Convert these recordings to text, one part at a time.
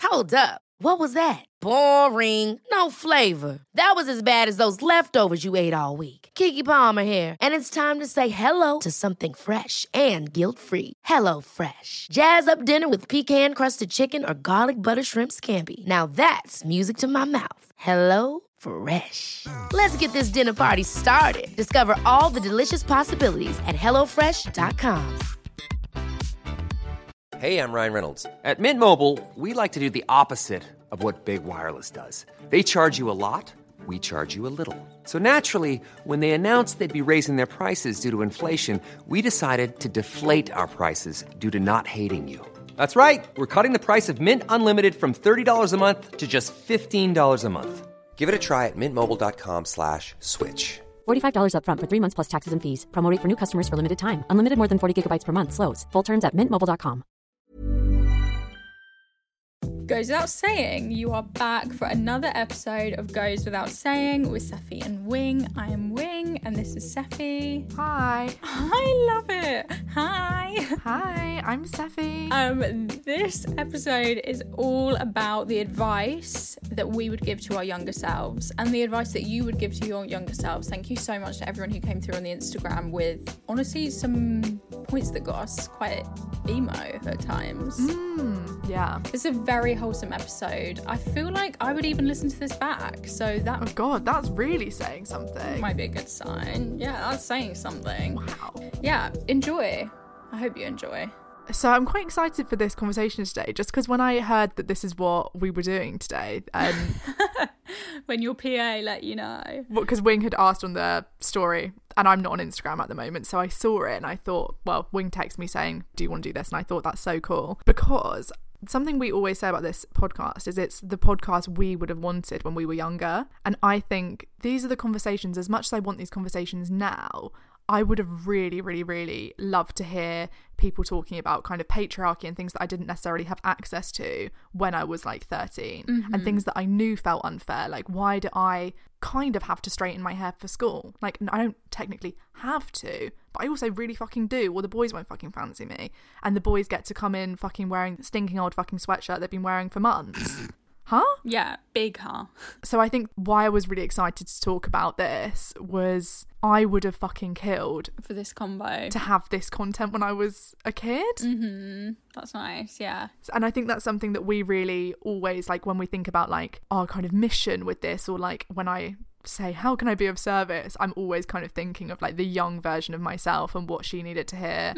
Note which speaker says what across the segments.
Speaker 1: Hold up. What was that? Boring. No flavor. That was as bad as those leftovers you ate all week. Keke Palmer here, and it's time to say hello to something fresh and guilt-free. Hello Fresh. Jazz up dinner with pecan-crusted chicken or garlic butter shrimp scampi. Now that's music to my mouth. Hello Fresh. Let's get this dinner party started. Discover all the delicious possibilities at hellofresh.com.
Speaker 2: Hey, I'm Ryan Reynolds. At Mint Mobile, we like to do the opposite of what Big Wireless does. They charge you a lot, we charge you a little. So naturally, when they announced they'd be raising their prices due to inflation, we decided to deflate our prices due to not hating you. That's right. We're cutting the price of Mint Unlimited from $30 a month to just $15 a month. Give it a try at mintmobile.com/switch.
Speaker 3: $45 up front for 3 months plus taxes and fees. Promo rate for new customers for limited time. Unlimited more than 40 gigabytes per month. Slows full terms at mintmobile.com.
Speaker 4: Goes without saying, you are back for another episode of Goes Without Saying with Seffi and Wing. I am Wing and this is Seffi.
Speaker 5: Hi.
Speaker 4: I love it. Hi.
Speaker 5: Hi, I'm Seffi.
Speaker 4: This episode is all about the advice that we would give to our younger selves and the advice that you would give to your younger selves. Thank you so much to everyone who came through on the Instagram with, honestly, some points that got us quite emo at times.
Speaker 5: Yeah.
Speaker 4: It's a very wholesome episode. I feel like I would even listen to this back. So that
Speaker 5: Oh God, that's really saying something.
Speaker 4: might be a good sign. Yeah, that's saying something.
Speaker 5: Wow.
Speaker 4: Yeah, enjoy. I hope you enjoy.
Speaker 5: So I'm quite excited for this conversation today, just because when I heard that this is what we were doing today,
Speaker 4: When your PA let you know.
Speaker 5: because Wing had asked on the story, and I'm not on Instagram at the moment, so I saw it and I thought, well, Wing texted me saying, do you want to do this? And I thought that's so cool, because something we always say about this podcast is it's the podcast we would have wanted when we were younger. And I think these are the conversations, as much as I want these conversations now, I would have really, really, really loved to hear people talking about kind of patriarchy and things that I didn't necessarily have access to when I was like 13 and things that I knew felt unfair. Like, why do I kind of have to straighten my hair for school? Like, I don't technically have to, but I also really fucking do, or the boys won't fucking fancy me. And the boys get to come in fucking wearing the stinking old fucking sweatshirt they've been wearing for months. Huh?
Speaker 4: Yeah, big huh?
Speaker 5: So I think why I was really excited to talk about this was I would have fucking killed
Speaker 4: For this combo.
Speaker 5: to have this content when I was a kid.
Speaker 4: That's nice, yeah.
Speaker 5: And I think that's something that we really always, like, when we think about like our kind of mission with this, or like when I say how can I be of service, I'm always kind of thinking of like the young version of myself and what she needed to hear.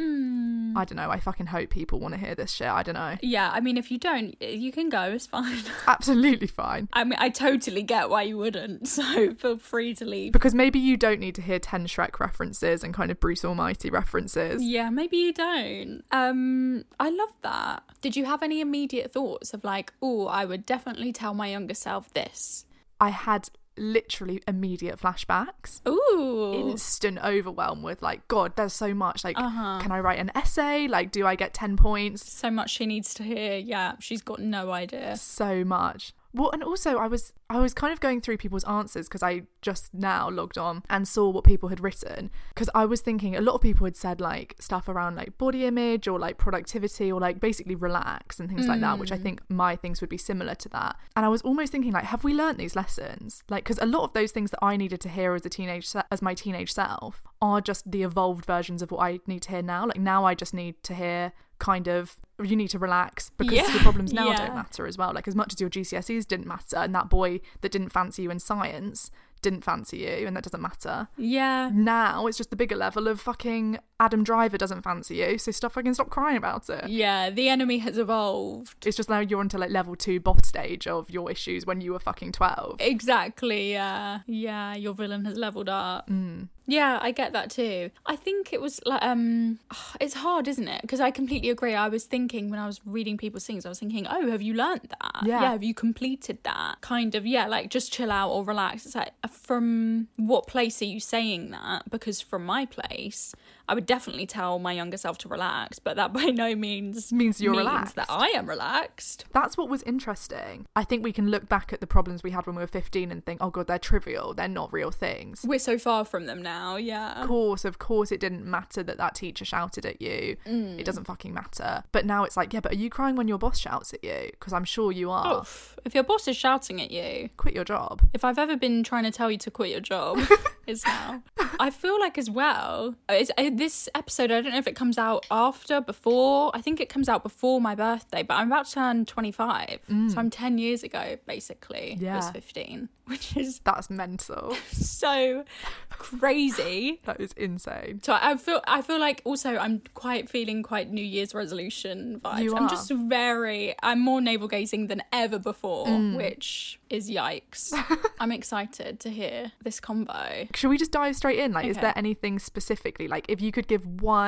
Speaker 5: I don't know, I fucking hope people want to hear this shit. I don't know.
Speaker 4: Yeah, I mean, if you don't, you can go, it's fine.
Speaker 5: Absolutely fine.
Speaker 4: I mean, I totally get why you wouldn't, so feel free to leave.
Speaker 5: Because maybe you don't need to hear 10 Shrek references and kind of Bruce Almighty references.
Speaker 4: Yeah, maybe you don't. I love that. Did you have any immediate thoughts of like, oh, I would definitely tell my younger self this?
Speaker 5: I had literally immediate flashbacks.
Speaker 4: Ooh.
Speaker 5: Instant overwhelm with like, God, there's so much. Like, can I write an essay? Like, do I get 10 points?
Speaker 4: So much she needs to hear. Yeah, she's got no idea.
Speaker 5: So much. Well, and also I was kind of going through people's answers because I just now logged on and saw what people had written, because I was thinking a lot of people had said like stuff around like body image or like productivity or like basically relax and things like that, which I think my things would be similar to that. And I was almost thinking like, have we learnt these lessons? Like, because a lot of those things that I needed to hear as my teenage self are just the evolved versions of what I need to hear now. Like, now I just need to hear kind of, you need to relax because your problems now don't matter as well. Like, as much as your GCSEs didn't matter and that boy that didn't fancy you in science didn't fancy you, and that doesn't matter.
Speaker 4: Yeah.
Speaker 5: Now it's just the bigger level of fucking Adam Driver doesn't fancy you, so stop crying about it.
Speaker 4: Yeah, the enemy has evolved.
Speaker 5: It's just now you're into like level 2 boss stage of your issues when you were fucking 12.
Speaker 4: Exactly, yeah. Yeah, your villain has leveled up. Yeah, I get that too. I think it was like, it's hard, isn't it? Because I completely agree. I was thinking when I was reading people's things, I was thinking, oh, have you learnt that?
Speaker 5: Yeah.
Speaker 4: Have you completed that? Kind of, yeah, like just chill out or relax. It's like, from what place are you saying that? Because from my place, I would definitely tell my younger self to relax, but that by no means
Speaker 5: means relaxed.
Speaker 4: That I am relaxed.
Speaker 5: That's what was interesting. I think we can look back at the problems we had when we were 15 and think, oh God, they're trivial. They're not real things.
Speaker 4: We're so far from them now, yeah.
Speaker 5: Of course it didn't matter that teacher shouted at you. It doesn't fucking matter. But now it's like, yeah, but are you crying when your boss shouts at you? Because I'm sure you are.
Speaker 4: Oof. If your boss is shouting at you,
Speaker 5: quit your job.
Speaker 4: If I've ever been trying to tell you to quit your job, it's now. I feel like as well, this episode, I don't know if it comes out before. I think it comes out before my birthday, but I'm about to turn 25. So I'm 10 years ago, basically.
Speaker 5: Yeah.
Speaker 4: I was 15, which is...
Speaker 5: That's mental.
Speaker 4: So crazy.
Speaker 5: That is insane.
Speaker 4: So I feel like also I'm feeling quite New Year's resolution vibes.
Speaker 5: You are.
Speaker 4: I'm just I'm more navel gazing than ever before, which is yikes. I'm excited to hear this combo.
Speaker 5: Should we just dive straight in? Like, is there anything specifically, like if you could give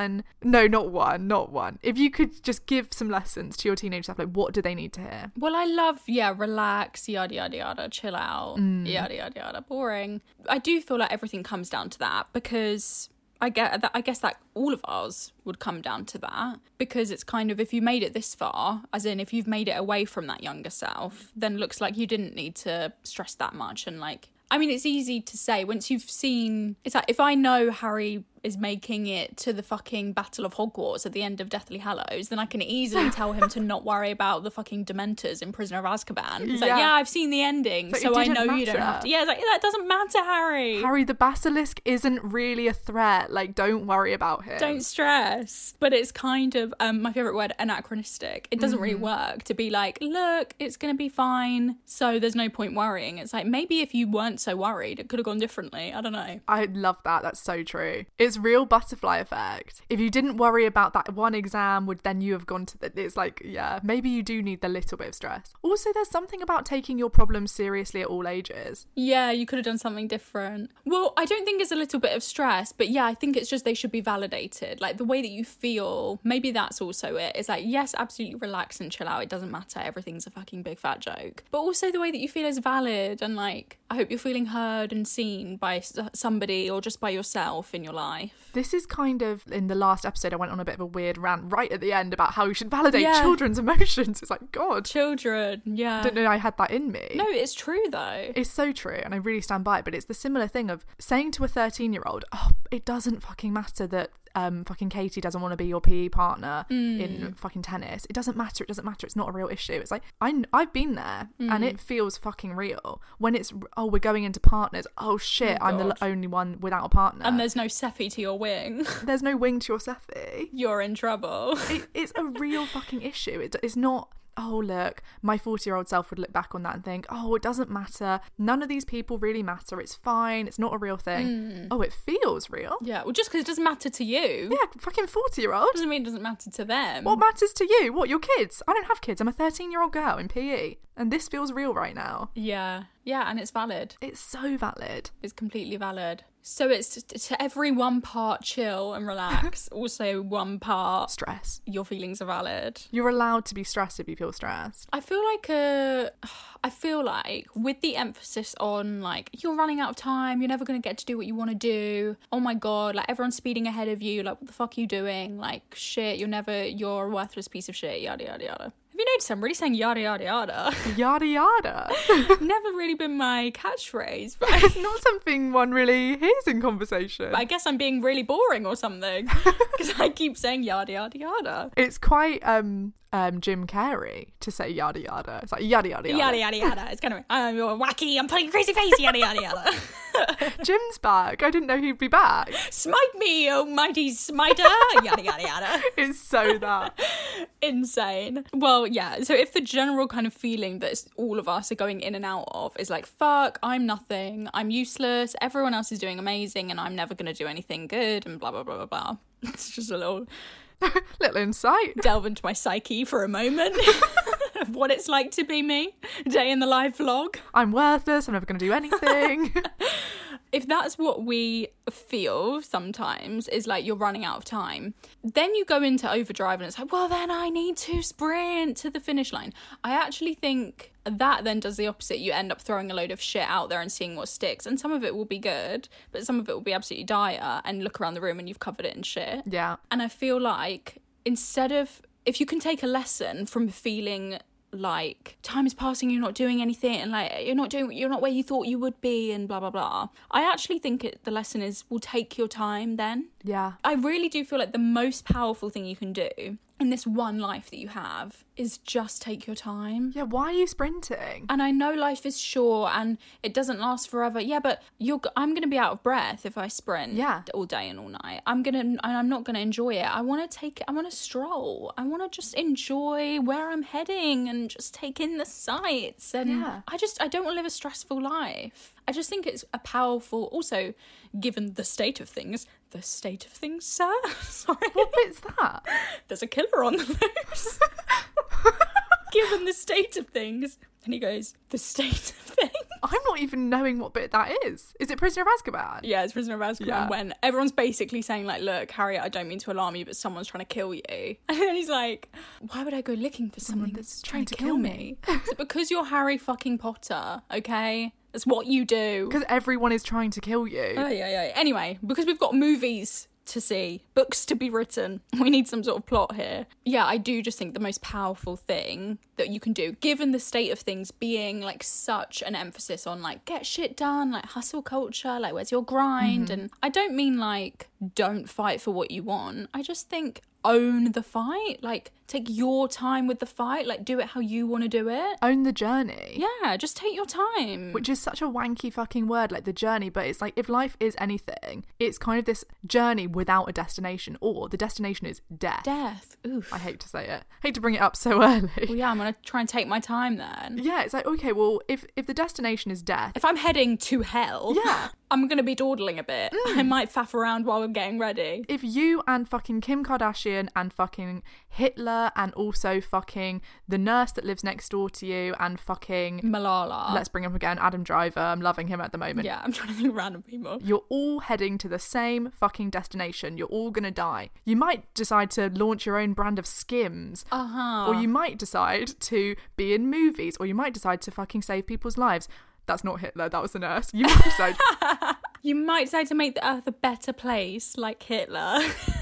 Speaker 5: not one. If you could just give some lessons to your teenage self, like what do they need to hear?
Speaker 4: Well, I love, relax, yada, yada, yada, chill out, yada, yada, yada, boring. I do feel like everything comes down to that because I guess that all of ours would come down to that because it's kind of, if you made it this far, as in if you've made it away from that younger self, then it looks like you didn't need to stress that much. And like, I mean, it's easy to say once you've seen, it's like if I know Harry is making it to the fucking Battle of Hogwarts at the end of Deathly Hallows, then I can easily tell him to not worry about the fucking Dementors in Prisoner of Azkaban. It's like, I've seen the ending,
Speaker 5: but
Speaker 4: so I know you don't have to. Yeah, it's like, that doesn't matter, Harry.
Speaker 5: Harry, the basilisk isn't really a threat. Like, don't worry about him.
Speaker 4: Don't stress. But it's kind of, my favourite word, anachronistic. It doesn't really work to be like, look, it's going to be fine, so there's no point worrying. It's like, maybe if you weren't so worried, it could have gone differently. I don't know.
Speaker 5: I love that. That's so true. It's real butterfly effect. If you didn't worry about that one exam, would then you have gone to it's like, yeah, maybe you do need the little bit of stress. Also, there's something about taking your problems seriously at all ages.
Speaker 4: Yeah, you could have done something different. Well, I don't think it's a little bit of stress, but yeah, I think it's just they should be validated. Like the way that you feel, maybe that's also it. It's like, yes, absolutely relax and chill out. It doesn't matter. Everything's a fucking big fat joke. But also the way that you feel is valid, and like, I hope you're feeling heard and seen by somebody or just by yourself in your life.
Speaker 5: This is kind of, in the last episode, I went on a bit of a weird rant right at the end about how you should validate children's emotions. It's like, God.
Speaker 4: Children, yeah.
Speaker 5: I didn't know I had that in me.
Speaker 4: No, it's true though.
Speaker 5: It's so true, and I really stand by it, but it's the similar thing of saying to a 13-year-old, oh, it doesn't fucking matter that fucking Katie doesn't want to be your PE partner in fucking tennis. It doesn't matter. It's not a real issue. It's like, I've been there and it feels fucking real. When it's, oh, we're going into partners. Oh shit, I'm the only one without a partner.
Speaker 4: And there's no Seffi to your wing.
Speaker 5: There's no wing to your Seffi.
Speaker 4: You're in trouble.
Speaker 5: It's a real fucking issue. It's not, oh look, my 40-year-old self would look back on that and think, oh, it doesn't matter. None of these people really matter. It's fine. It's not a real thing. Oh, it feels real.
Speaker 4: Yeah, well, just because it doesn't matter to you.
Speaker 5: Yeah, fucking 40-year-old.
Speaker 4: Doesn't mean it doesn't matter to them.
Speaker 5: What matters to you? What, your kids? I don't have kids. I'm a 13-year-old girl in PE. And this feels real right now.
Speaker 4: Yeah. Yeah, and it's valid.
Speaker 5: It's so valid.
Speaker 4: It's completely valid. So it's to every one part chill and relax, also one part
Speaker 5: stress.
Speaker 4: Your feelings are valid.
Speaker 5: You're allowed to be stressed if you feel stressed.
Speaker 4: I feel like with the emphasis on like, you're running out of time, you're never going to get to do what you want to do. Oh my God, like everyone's speeding ahead of you. Like, what the fuck are you doing? Like, shit, you're a worthless piece of shit, yada, yada, yada. Have you noticed I'm really saying yada, yada, yada?
Speaker 5: Yada, yada.
Speaker 4: Never really been my catchphrase. But
Speaker 5: it's not something one really hears in conversation.
Speaker 4: But I guess I'm being really boring or something. Because I keep saying yada, yada, yada.
Speaker 5: It's quite Jim Carrey to say yada, yada. It's like yada, yada, yada.
Speaker 4: Yada, yada, yada. It's kind of, you're wacky, I'm putting a crazy face, yada, yada, yada.
Speaker 5: Jim's back. I didn't know he'd be back.
Speaker 4: Smite me, oh mighty smiter. Yada, yada, yada.
Speaker 5: It's so that.
Speaker 4: Insane. Well, yeah, so if the general kind of feeling that all of us are going in and out of is like, fuck, I'm nothing, I'm useless, everyone else is doing amazing and I'm never going to do anything good and blah, blah, blah, blah, blah. It's just a little
Speaker 5: insight.
Speaker 4: Delve into my psyche for a moment of what it's like to be me. Day in the life vlog.
Speaker 5: I'm worthless, I'm never going to do anything.
Speaker 4: if that's what we feel sometimes, is like you're running out of time, then you go into overdrive and it's like, well, then I need to sprint to the finish line. I actually think that then does the opposite. You end up throwing a load of shit out there and seeing what sticks, and some of it will be good, but some of it will be absolutely dire, and look around the room and you've covered it in shit.
Speaker 5: Yeah.
Speaker 4: And I feel like instead of, if you can take a lesson from feeling like time is passing, you're not doing anything, and like you're not where you thought you would be, and blah blah blah, I actually think the lesson is, will take your time then.
Speaker 5: Yeah.
Speaker 4: I really do feel like the most powerful thing you can do in this one life that you have is just take your time.
Speaker 5: Yeah, why are you sprinting?
Speaker 4: And I know life is short and it doesn't last forever. Yeah, but I'm going to be out of breath if I sprint all day and all night. I'm not going to enjoy it. I want to stroll. I want to just enjoy where I'm heading and just take in the sights. And I don't want to live a stressful life. I just think it's a powerful, also, given the state of things, sir. Sorry.
Speaker 5: What bit's that?
Speaker 4: There's a killer on the loose. Given the state of things. And he goes, the state of things.
Speaker 5: I'm not even knowing what bit that is. Is it Prisoner of Azkaban?
Speaker 4: Yeah, it's Prisoner of Azkaban, when everyone's basically saying like, look, Harry, I don't mean to alarm you, but someone's trying to kill you. And then he's like, why would I go looking for something that's trying to kill me? Is it because you're Harry fucking Potter, okay? That's what you do.
Speaker 5: Because everyone is trying to kill you.
Speaker 4: Oh, yeah. Anyway, because we've got movies to see, books to be written, we need some sort of plot here. Yeah, I do just think the most powerful thing that you can do, given the state of things being like such an emphasis on like get shit done, like hustle culture, like where's your grind? And I don't mean like don't fight for what you want. I just think own the fight, like take your time with the fight, like do it how you want to do it.
Speaker 5: Own the journey.
Speaker 4: Yeah, just take your time.
Speaker 5: Which is such a wanky fucking word, like the journey, but it's like if life is anything, it's kind of this journey without a destination, or the destination is death.
Speaker 4: Oof.
Speaker 5: I hate to say it. Hate to bring it up so early.
Speaker 4: Well, yeah, I'm gonna try and take my time then.
Speaker 5: Yeah, it's like, okay, well, if the destination is death,
Speaker 4: if I'm heading to hell,
Speaker 5: yeah,
Speaker 4: I'm gonna be dawdling a bit. I might faff around while I'm getting ready.
Speaker 5: If you and fucking Kim Kardashian and fucking Hitler and also fucking the nurse that lives next door to you and fucking
Speaker 4: Malala,
Speaker 5: let's bring him again, Adam Driver, I'm loving him at the moment.
Speaker 4: Yeah, I'm trying to think of random people.
Speaker 5: You're all heading to the same fucking destination. You're all gonna die. You might decide to launch your own brand of Skims, or you might decide to be in movies, or you might decide to fucking save people's lives. That's not Hitler, that was the nurse. You might decide
Speaker 4: you might decide to make the earth a better place, like Hitler.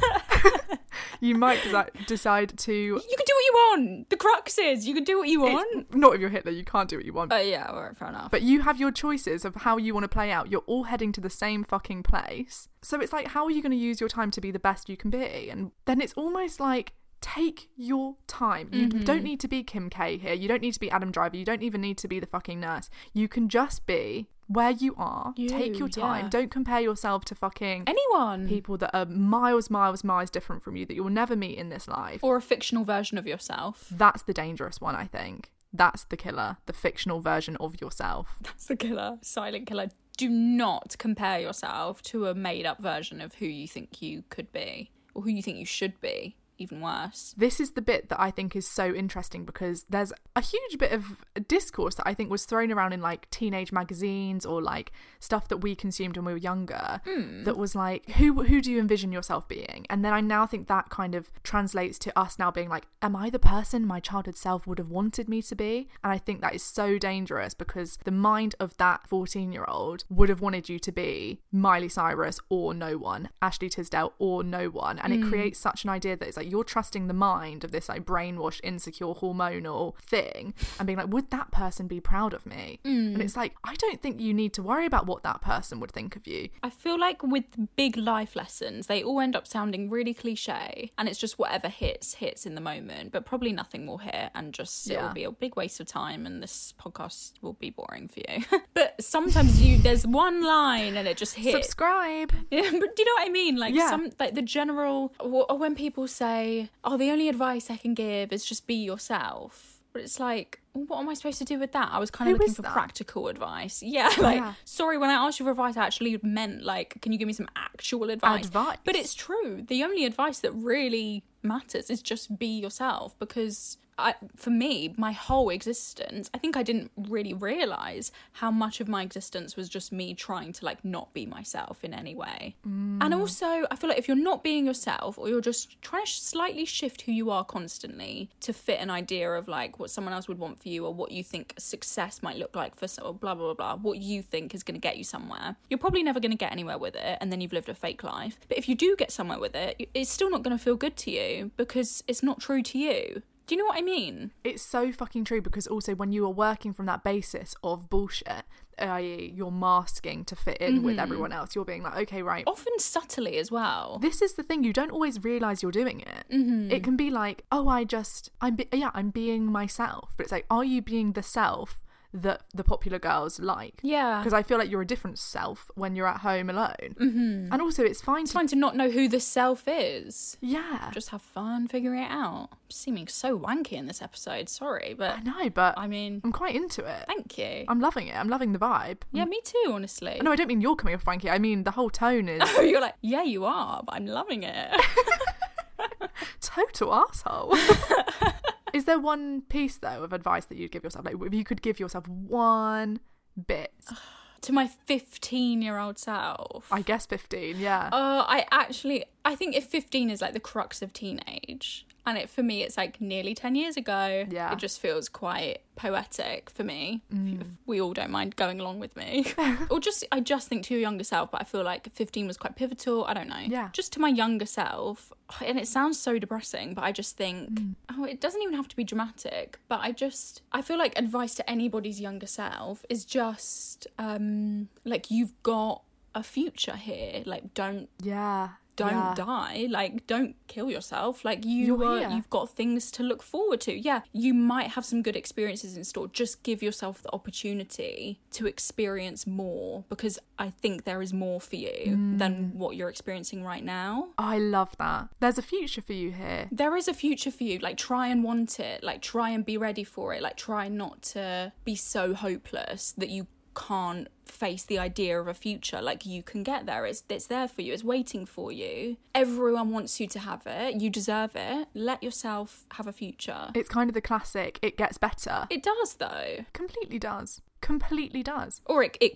Speaker 5: You might decide to... You
Speaker 4: can do what you want. The crux is, you can do what you want.
Speaker 5: Not if you're Hitler, you can't do what you want.
Speaker 4: Yeah, all right, fair enough.
Speaker 5: But you have your choices of how you want to play out. You're all heading to the same fucking place. So it's like, how are you going to use your time to be the best you can be? And then it's almost like, take your time. You don't need to be Kim K here. You don't need to be Adam Driver. You don't even need to be the fucking nurse. You can just be where you are. Take your time. Don't compare yourself to fucking
Speaker 4: anyone.
Speaker 5: People that are miles different from you that you will never meet in this life.
Speaker 4: Or a fictional version of yourself.
Speaker 5: That's the dangerous one, I think. That's the killer. The fictional version of yourself.
Speaker 4: That's the killer. Silent killer. Do not compare yourself to a made-up version of who you think you could be or who you think you should be. Even worse.
Speaker 5: This is the bit that I think is so interesting because there's a huge bit of discourse that I think was thrown around in like teenage magazines or like stuff that we consumed when we were younger that was like, who do you envision yourself being? And then I now think that kind of translates to us now being like, am I the person my childhood self would have wanted me to be? And I think that is so dangerous because the mind of that 14-year-old would have wanted you to be Miley Cyrus or no one, Ashley Tisdale or no one. And it creates such an idea that it's like, you're trusting the mind of this like brainwashed, insecure, hormonal thing and being like, would that person be proud of me? And it's like, I don't think you need to worry about what that person would think of you.
Speaker 4: I feel like with big life lessons, they all end up sounding really cliche and it's just whatever hits in the moment, but probably nothing will hit and just it will be a big waste of time and this podcast will be boring for you. But sometimes there's one line and it just hits.
Speaker 5: Subscribe.
Speaker 4: Yeah, but do you know what I mean? Like some like the general, or when people say, oh, the only advice I can give is just be yourself. But it's like, what am I supposed to do with that? I was kind of
Speaker 5: Who
Speaker 4: looking
Speaker 5: is
Speaker 4: for
Speaker 5: that?
Speaker 4: practical advice. Yeah, like,
Speaker 5: Yeah.
Speaker 4: sorry, when I asked you for advice, I actually meant, like, can you give me some actual advice? But it's true. The only advice that really matters is just be yourself, because for me, my whole existence, I think I didn't really realise how much of my existence was just me trying to, like, not be myself in any way. And also, I feel like if you're not being yourself, or you're just trying to slightly shift who you are constantly to fit an idea of, like, what someone else would want for you, or what you think success might look like for blah, blah, blah, blah, what you think is going to get you somewhere, you're probably never going to get anywhere with it, and then you've lived a fake life. But if you do get somewhere with it, it's still not going to feel good to you, because it's not true to you. Do you know what I mean?
Speaker 5: It's so fucking true, because also when you are working from that basis of bullshit, i.e. you're masking to fit in with everyone else, you're being like, okay, right.
Speaker 4: Often subtly as well.
Speaker 5: This is the thing, you don't always realise you're doing it. It can be like, oh, I'm being myself. But it's like, are you being the self that the popular girls like?
Speaker 4: Yeah.
Speaker 5: Because I feel like you're a different self when you're at home alone. And also it's fine
Speaker 4: to not know who the self is.
Speaker 5: Yeah.
Speaker 4: Just have fun figuring it out. I'm seeming so wanky in this episode, sorry, but
Speaker 5: I know, but
Speaker 4: I mean,
Speaker 5: I'm quite into it.
Speaker 4: Thank you.
Speaker 5: I'm loving it. I'm loving the vibe.
Speaker 4: Yeah, me too, honestly.
Speaker 5: No, I don't mean you're coming off wanky. I mean the whole tone is
Speaker 4: Oh, you're like, yeah, you are, but I'm loving it.
Speaker 5: total arsehole. Is there one piece, though, of advice that you'd give yourself? Like, if you could give yourself one bit.
Speaker 4: To my 15-year-old self.
Speaker 5: I guess 15, yeah.
Speaker 4: I think if 15 is like the crux of teenage, and for me it's like nearly 10 years ago,
Speaker 5: Yeah.
Speaker 4: it just feels quite poetic for me. If we all don't mind going along with me. Or I just think to your younger self, but I feel like 15 was quite pivotal. I don't know.
Speaker 5: Yeah.
Speaker 4: Just to my younger self, and it sounds so depressing, but I just think, it doesn't even have to be dramatic, but I feel like advice to anybody's younger self is just, like, you've got a future here. Like, don't die, like, don't kill yourself, like, you've got things to look forward to. Yeah, you might have some good experiences in store, just give yourself the opportunity to experience more, because I think there is more for you than what you're experiencing right now.
Speaker 5: I love that. There's a future for you here.
Speaker 4: There is a future for you. Like, try and want it, like, try and be ready for it, like, try not to be so hopeless that you can't face the idea of a future. Like, you can get there. It's there for you. It's waiting for you. Everyone wants you to have it. You deserve it. Let yourself have a future.
Speaker 5: It's kind of the classic, it gets better.
Speaker 4: It does, though.
Speaker 5: Completely does.
Speaker 4: Or it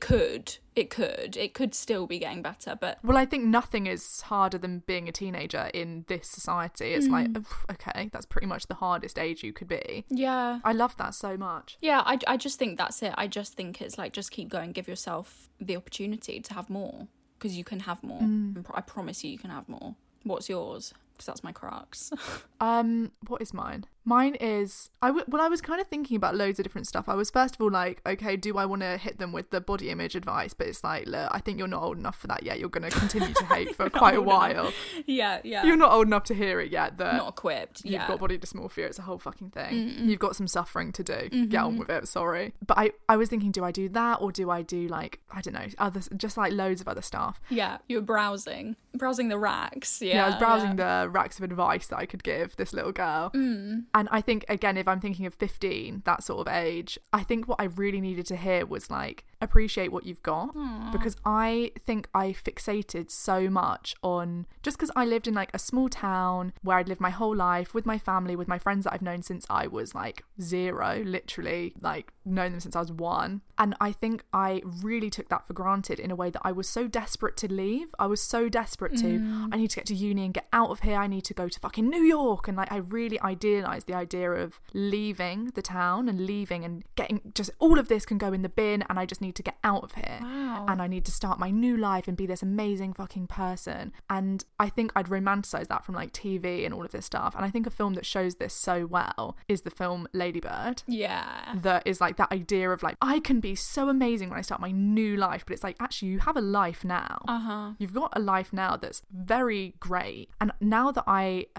Speaker 4: could still be getting better, but
Speaker 5: Well, I think nothing is harder than being a teenager in this society. It's like, okay, that's pretty much the hardest age you could be.
Speaker 4: yeah.
Speaker 5: I love that so much.
Speaker 4: Yeah, I just think that's it. I just think it's like, just keep going, give yourself the opportunity to have more, because you can have more. I promise you can have more. What's yours? Because that's my crux.
Speaker 5: What is mine? Mine is, I was kind of thinking about loads of different stuff. I was first of all like, okay, do I want to hit them with the body image advice? But it's like, look, I think you're not old enough for that yet. You're going to continue to hate for quite a while.
Speaker 4: Yeah.
Speaker 5: You're not old enough to hear it yet. That
Speaker 4: Not equipped.
Speaker 5: You've got body dysmorphia. It's a whole fucking thing. You've got some suffering to do. Get on with it. Sorry. But I was thinking, do I do that, or do I do, like, I don't know, just like loads of other stuff?
Speaker 4: Yeah, you were browsing the racks.
Speaker 5: Yeah, I was browsing the racks of advice that I could give this little girl. And I think, again, if I'm thinking of 15, that sort of age, I think what I really needed to hear was, like, appreciate what you've got. Because I think I fixated so much on, just because I lived in, like, a small town where I'd lived my whole life with my family, with my friends that I've known since I was, like, 0, literally, like, known them since I was 1. And I think I really took that for granted in a way that I was so desperate to leave. I was so desperate to, I need to get to uni and get out of here. I need to go to fucking New York. And, like, I really idealised the idea of leaving the town and leaving and getting, just all of this can go in the bin, and I just need to get out of here.
Speaker 4: Wow.
Speaker 5: And I need to start my new life and be this amazing fucking person. And I think I'd romanticize that from, like, TV and all of this stuff. And I think a film that shows this so well is the film Lady Bird.
Speaker 4: Yeah.
Speaker 5: That is, like, that idea of, like, I can be so amazing when I start my new life, but it's like, actually, you have a life now. You've got a life now that's very great. And now that I have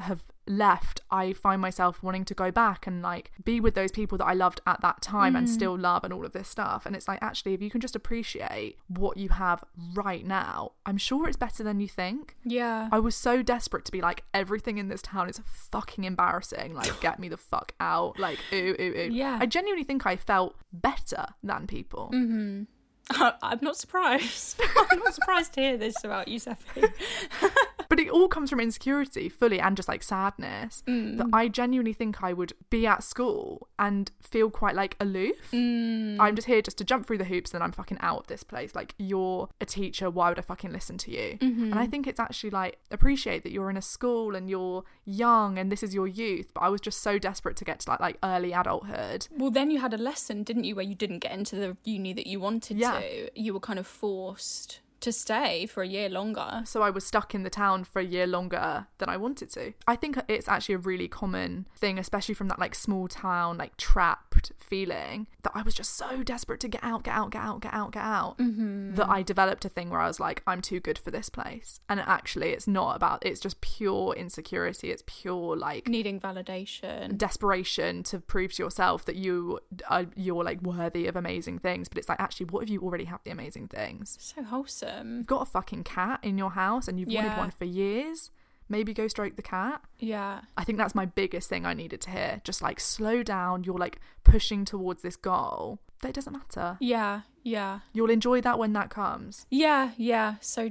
Speaker 5: left, I find myself wanting to go back and like be with those people that I loved at that time and still love and all of this stuff. And it's like, actually, if you can just appreciate what you have right now, I'm sure it's better than you think.
Speaker 4: Yeah.
Speaker 5: I was so desperate to be like, everything in this town is fucking embarrassing, like get me the fuck out, like ooh.
Speaker 4: Yeah.
Speaker 5: I genuinely think I felt better than people.
Speaker 4: I'm not surprised. I'm not surprised to hear this about you, Seffi.
Speaker 5: But it all comes from insecurity fully, and just like sadness, that I genuinely think I would be at school and feel quite like aloof. I'm just here just to jump through the hoops and I'm fucking out of this place. Like, you're a teacher, why would I fucking listen to you? And I think it's actually like, appreciate that you're in a school and you're young and this is your youth. But I was just so desperate to get to like early adulthood.
Speaker 4: Well, then you had a lesson, didn't you, where you didn't get into the uni that you wanted to. You were kind of forced to stay for a year longer.
Speaker 5: So I was stuck in the town for a year longer than I wanted to. I think it's actually a really common thing, especially from that like small town, like trapped feeling, that I was just so desperate to get out, that I developed a thing where I was like, I'm too good for this place. And actually it's not about, it's just pure insecurity. It's pure like
Speaker 4: needing validation,
Speaker 5: desperation to prove to yourself that you're like worthy of amazing things. But it's like, actually, what if you already have the amazing things?
Speaker 4: So wholesome.
Speaker 5: You've got a fucking cat in your house and you've wanted one for years. Maybe go stroke the cat.
Speaker 4: Yeah.
Speaker 5: I think that's my biggest thing I needed to hear. Just like, slow down. You're like pushing towards this goal. That doesn't matter.
Speaker 4: Yeah.
Speaker 5: You'll enjoy that when that comes.
Speaker 4: Yeah. So,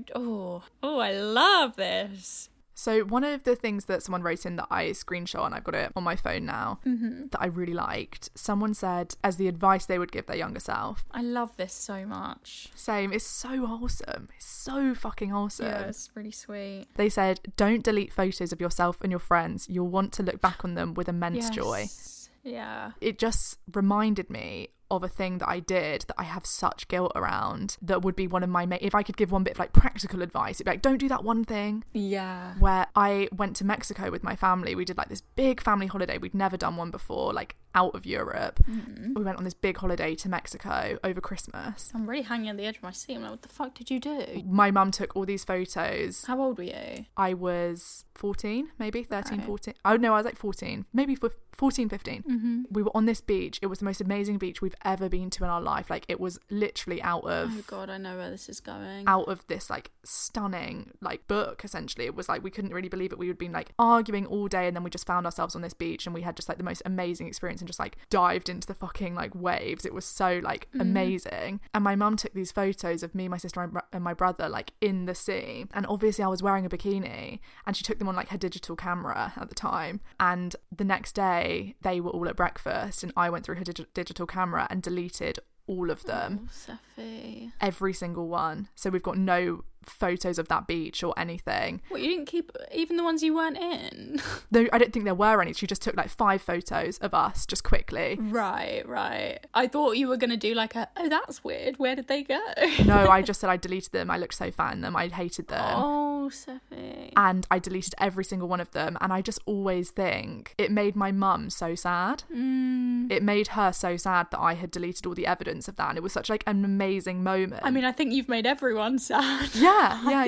Speaker 4: I love this.
Speaker 5: So one of the things that someone wrote in that I screenshot, and I've got it on my phone now, that I really liked, someone said as the advice they would give their younger self.
Speaker 4: I love this so much.
Speaker 5: Same. It's so wholesome. It's so fucking wholesome.
Speaker 4: Yeah, it's really sweet.
Speaker 5: They said, don't delete photos of yourself and your friends. You'll want to look back on them with immense joy.
Speaker 4: Yeah.
Speaker 5: It just reminded me of a thing that I did that I have such guilt around, that would be one of my if I could give one bit of like practical advice, it'd be like, don't do that one thing.
Speaker 4: Yeah.
Speaker 5: Where I went to Mexico with my family. We did like this big family holiday. We'd never done one before, like out of Europe. We went on this big holiday to Mexico over Christmas.
Speaker 4: I'm really hanging on the edge of my seat. I'm like, what the fuck did you do?
Speaker 5: My mum took all these photos.
Speaker 4: How old were you?
Speaker 5: I was 14, maybe 13, 14. Oh no, I was like 14, maybe 14, 15. We were on this beach. It was the most amazing beach we've ever been to in our life. Like, it was literally out of,
Speaker 4: oh god, I know where this is going,
Speaker 5: out of this like stunning like book. Essentially, it was like, we couldn't really believe it. We had been like arguing all day, and then we just found ourselves on this beach, and we had just like the most amazing experience, and just like dived into the fucking like waves. It was so like amazing. And my mum took these photos of me, my sister and my brother like in the sea, and obviously I was wearing a bikini, and she took them on like her digital camera at the time. And the next day they were all at breakfast, and I went through her digital camera and deleted all of them.
Speaker 4: Seffi.
Speaker 5: Every single one. So we've got no photos of that beach or anything.
Speaker 4: What, you didn't keep even the ones you weren't in?
Speaker 5: No, I don't think there were any. She just took like 5 photos of us just quickly.
Speaker 4: Right. I thought you were going to do like oh, that's weird, where did they go?
Speaker 5: No, I just said I deleted them. I looked so fat in them. I hated them.
Speaker 4: Oh, Seffi.
Speaker 5: And I deleted every single one of them. And I just always think it made my mum so sad. It made her so sad that I had deleted all the evidence of that. And it was such like an amazing moment.
Speaker 4: I mean, I think you've made everyone sad.
Speaker 5: Yeah.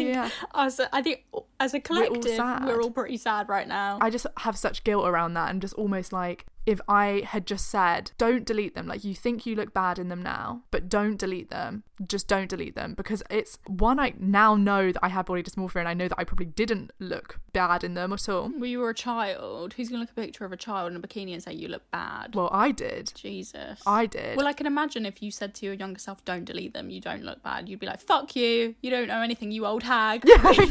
Speaker 4: I think as a collective, we're all pretty sad right now.
Speaker 5: I just have such guilt around that, and just almost like, if I had just said, don't delete them, like, you think you look bad in them now, but don't delete them, just don't delete them, because it's one, I now know that I have body dysmorphia, and I know that I probably didn't look bad in them at all.
Speaker 4: Well, you were a child. Who's gonna look at a picture of a child in a bikini and say you look bad?
Speaker 5: Well, I did.
Speaker 4: Jesus.
Speaker 5: I did.
Speaker 4: Well, I can imagine if you said to your younger self, don't delete them, you don't look bad, you'd be like, fuck you, you don't know anything, you old hag.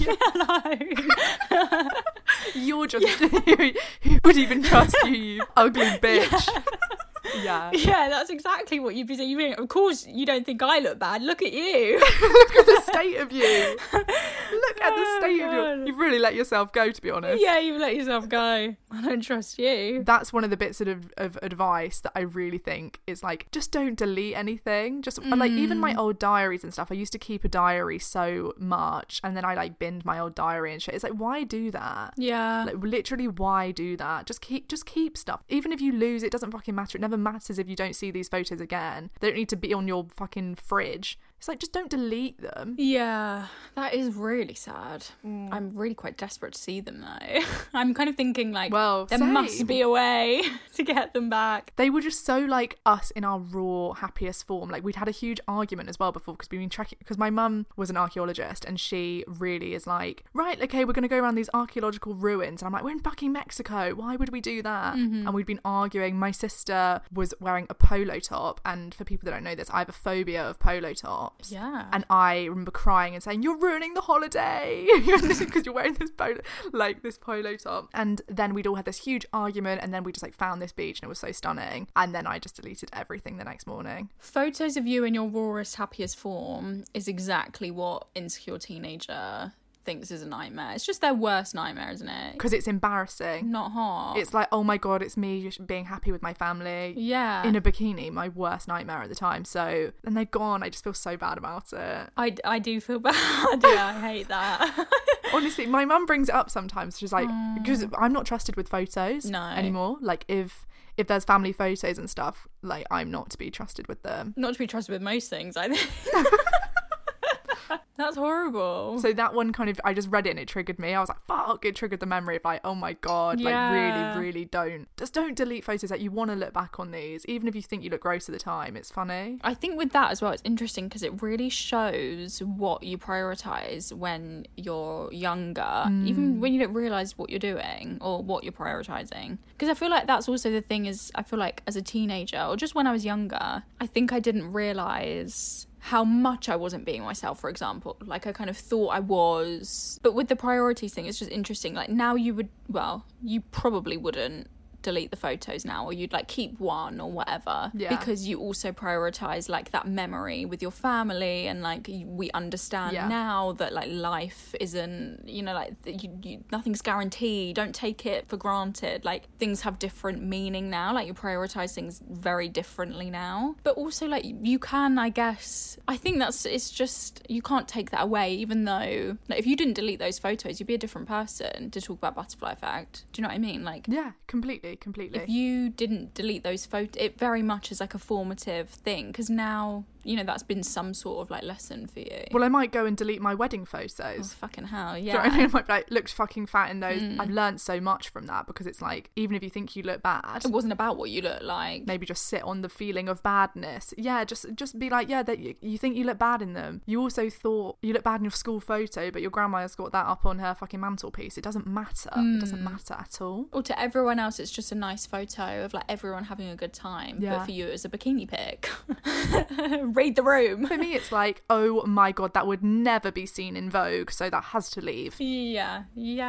Speaker 5: You're just who would even trust you, you ugly bitch. Yeah,
Speaker 4: that's exactly what you'd be saying. Of course you don't think I look bad, look at you.
Speaker 5: Look at the state of you. Look at the state of you. You've really let yourself go, to be honest.
Speaker 4: Yeah, you've let yourself go. I don't trust you.
Speaker 5: That's one of the bits of advice that I really think is like, just don't delete anything. Just like even my old diaries and stuff. I used to keep a diary so much, and then I like binned my old diary and shit. It's like, why do that?
Speaker 4: Yeah.
Speaker 5: Like literally, why do that? Just keep stuff. Even if you lose, it doesn't fucking matter. It never matters if you don't see these photos again. They don't need to be on your fucking fridge. It's like, just don't delete them.
Speaker 4: Yeah, that is really sad. I'm really quite desperate to see them though. I'm kind of thinking like,
Speaker 5: well,
Speaker 4: there
Speaker 5: same.
Speaker 4: must be a way to get them back.
Speaker 5: They were just so like us in our raw, happiest form. Like we'd had a huge argument as well before because we've been tracking, because my mum was an archaeologist and she really is like, right, okay, we're going to go around these archaeological ruins. And I'm like, we're in fucking Mexico. Why would we do that? And we'd been arguing. My sister was wearing a polo top. And for people that don't know this, I have a phobia of polo tops.
Speaker 4: Yeah.
Speaker 5: And I remember crying and saying, you're ruining the holiday because you're wearing this polo top. And then we'd all had this huge argument, and then we just like found this beach and it was so stunning. And then I just deleted everything the next morning.
Speaker 4: Photos of you in your rawest, happiest form is exactly what insecure teenager thinks is a nightmare. It's just their worst nightmare, isn't it?
Speaker 5: Because it's embarrassing.
Speaker 4: Not hot.
Speaker 5: It's like, oh my god, it's me being happy with my family.
Speaker 4: Yeah.
Speaker 5: In a bikini, my worst nightmare at the time. So, and they're gone. I just feel so bad about it.
Speaker 4: I do feel bad. Yeah, I hate that.
Speaker 5: Honestly, my mum brings it up sometimes. She's like, because I'm not trusted with photos anymore. Like if there's family photos and stuff, like I'm not to be trusted with them.
Speaker 4: Not to be trusted with most things, I think. That's horrible.
Speaker 5: So that one kind of, I just read it and it triggered me. I was like, fuck, it triggered the memory of like, oh my God, like really don't delete photos. Like you want to look back on these, even if you think you look gross at the time, it's funny.
Speaker 4: I think with that as well, it's interesting because it really shows what you prioritize when you're younger, even when you don't realize what you're doing or what you're prioritizing. Because I feel like that's also the thing is, I feel like as a teenager or just when I was younger, I think I didn't realize how much I wasn't being myself, for example. Like I kind of thought I was. But with the priorities thing, it's just interesting. Like now you probably wouldn't delete the photos now, or you'd like keep one or whatever, because you also prioritize like that memory with your family, and like we understand now that like life isn't, you know, like nothing's guaranteed. Don't take it for granted. Like things have different meaning now. Like you prioritize things very differently now. But also like you can, I guess, I think it's just, you can't take that away, even though like if you didn't delete those photos, you'd be a different person, to talk about butterfly effect. Do you know what I mean? Like
Speaker 5: yeah, completely.
Speaker 4: If you didn't delete those photos, it very much is like a formative thing, because now, you know, that's been some sort of like lesson for you.
Speaker 5: Well, I might go and delete my wedding photos.
Speaker 4: Oh, fucking hell, yeah.
Speaker 5: Do you know what I mean? I might be like, looked fucking fat in those. I've learned so much from that, because it's like, even if you think you look bad,
Speaker 4: it wasn't about what you look like.
Speaker 5: Maybe just sit on the feeling of badness. Yeah, just be like, yeah, that you think you look bad in them. You also thought you look bad in your school photo, but your grandma has got that up on her fucking mantelpiece. It doesn't matter. It doesn't matter at all.
Speaker 4: Or to everyone else, it's just a nice photo of like everyone having a good time. But for you, it was a bikini pic. Read the room.
Speaker 5: For me, it's like, oh my God, that would never be seen in Vogue, so that has to leave.
Speaker 4: Yeah.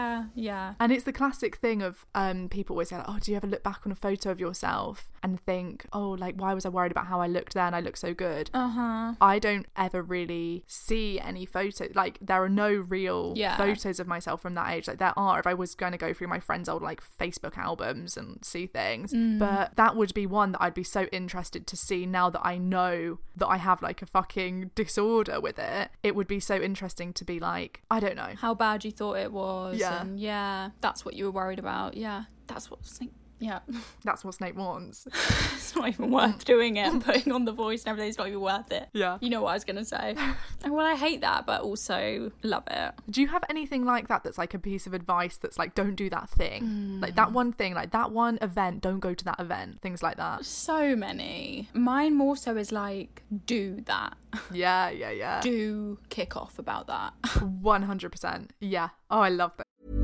Speaker 5: And it's the classic thing of people always say, like, oh, do you ever look back on a photo of yourself and think, oh, like, why was I worried about how I looked then? I look so good. I don't ever really see any photos. Like, there are no real photos of myself from that age. Like, there are if I was going to go through my friends' old, like, Facebook albums and see things. But that would be one that I'd be so interested to see now that I know that I have, like, a fucking disorder with it. It would be so interesting to be like, I don't know.
Speaker 4: How bad you thought it was.
Speaker 5: Yeah.
Speaker 4: And that's what you were worried about. Yeah. That's what
Speaker 5: that's what Snape wants.
Speaker 4: It's not even worth doing it and putting on the voice and everything. It's not even worth it.
Speaker 5: Yeah.
Speaker 4: You know what I was going to say. Well, I hate that, but also love it.
Speaker 5: Do you have anything like that that's like a piece of advice that's like, don't do that thing? Like that one thing, like that one event, don't go to that event. Things like that.
Speaker 4: So many. Mine more so is like, do that.
Speaker 5: Yeah.
Speaker 4: Do kick off about that.
Speaker 5: 100%. Yeah. Oh, I love that.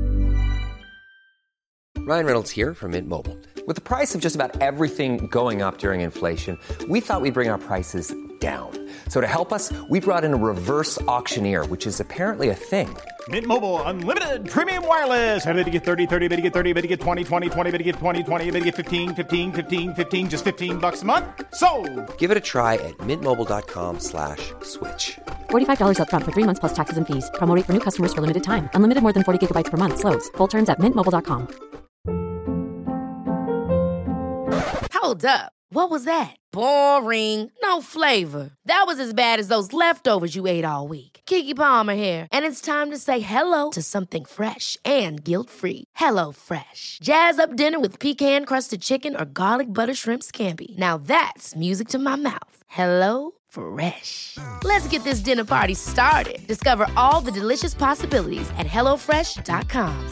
Speaker 2: Ryan Reynolds here from Mint Mobile. With the price of just about everything going up during inflation, we thought we'd bring our prices down. So to help us, we brought in a reverse auctioneer, which is apparently a thing.
Speaker 6: Mint Mobile Unlimited Premium Wireless. How to get 30, 30, bit to get 30, bit to get 20, 20, 20, bit to get 20, 20, bit to get 15, 15, 15, 15, just $15 a month? Sold!
Speaker 2: Give it a try at mintmobile.com/switch.
Speaker 3: $45 up front for 3 months plus taxes and fees. Promo rate for new customers for limited time. Unlimited more than 40 gigabytes per month slows. Full terms at mintmobile.com.
Speaker 1: Hold up. What was that? Boring. No flavor. That was as bad as those leftovers you ate all week. Keke Palmer here, and it's time to say hello to something fresh and guilt-free. Hello Fresh. Jazz up dinner with pecan-crusted chicken or garlic butter shrimp scampi. Now that's music to my mouth. Hello Fresh. Let's get this dinner party started. Discover all the delicious possibilities at hellofresh.com.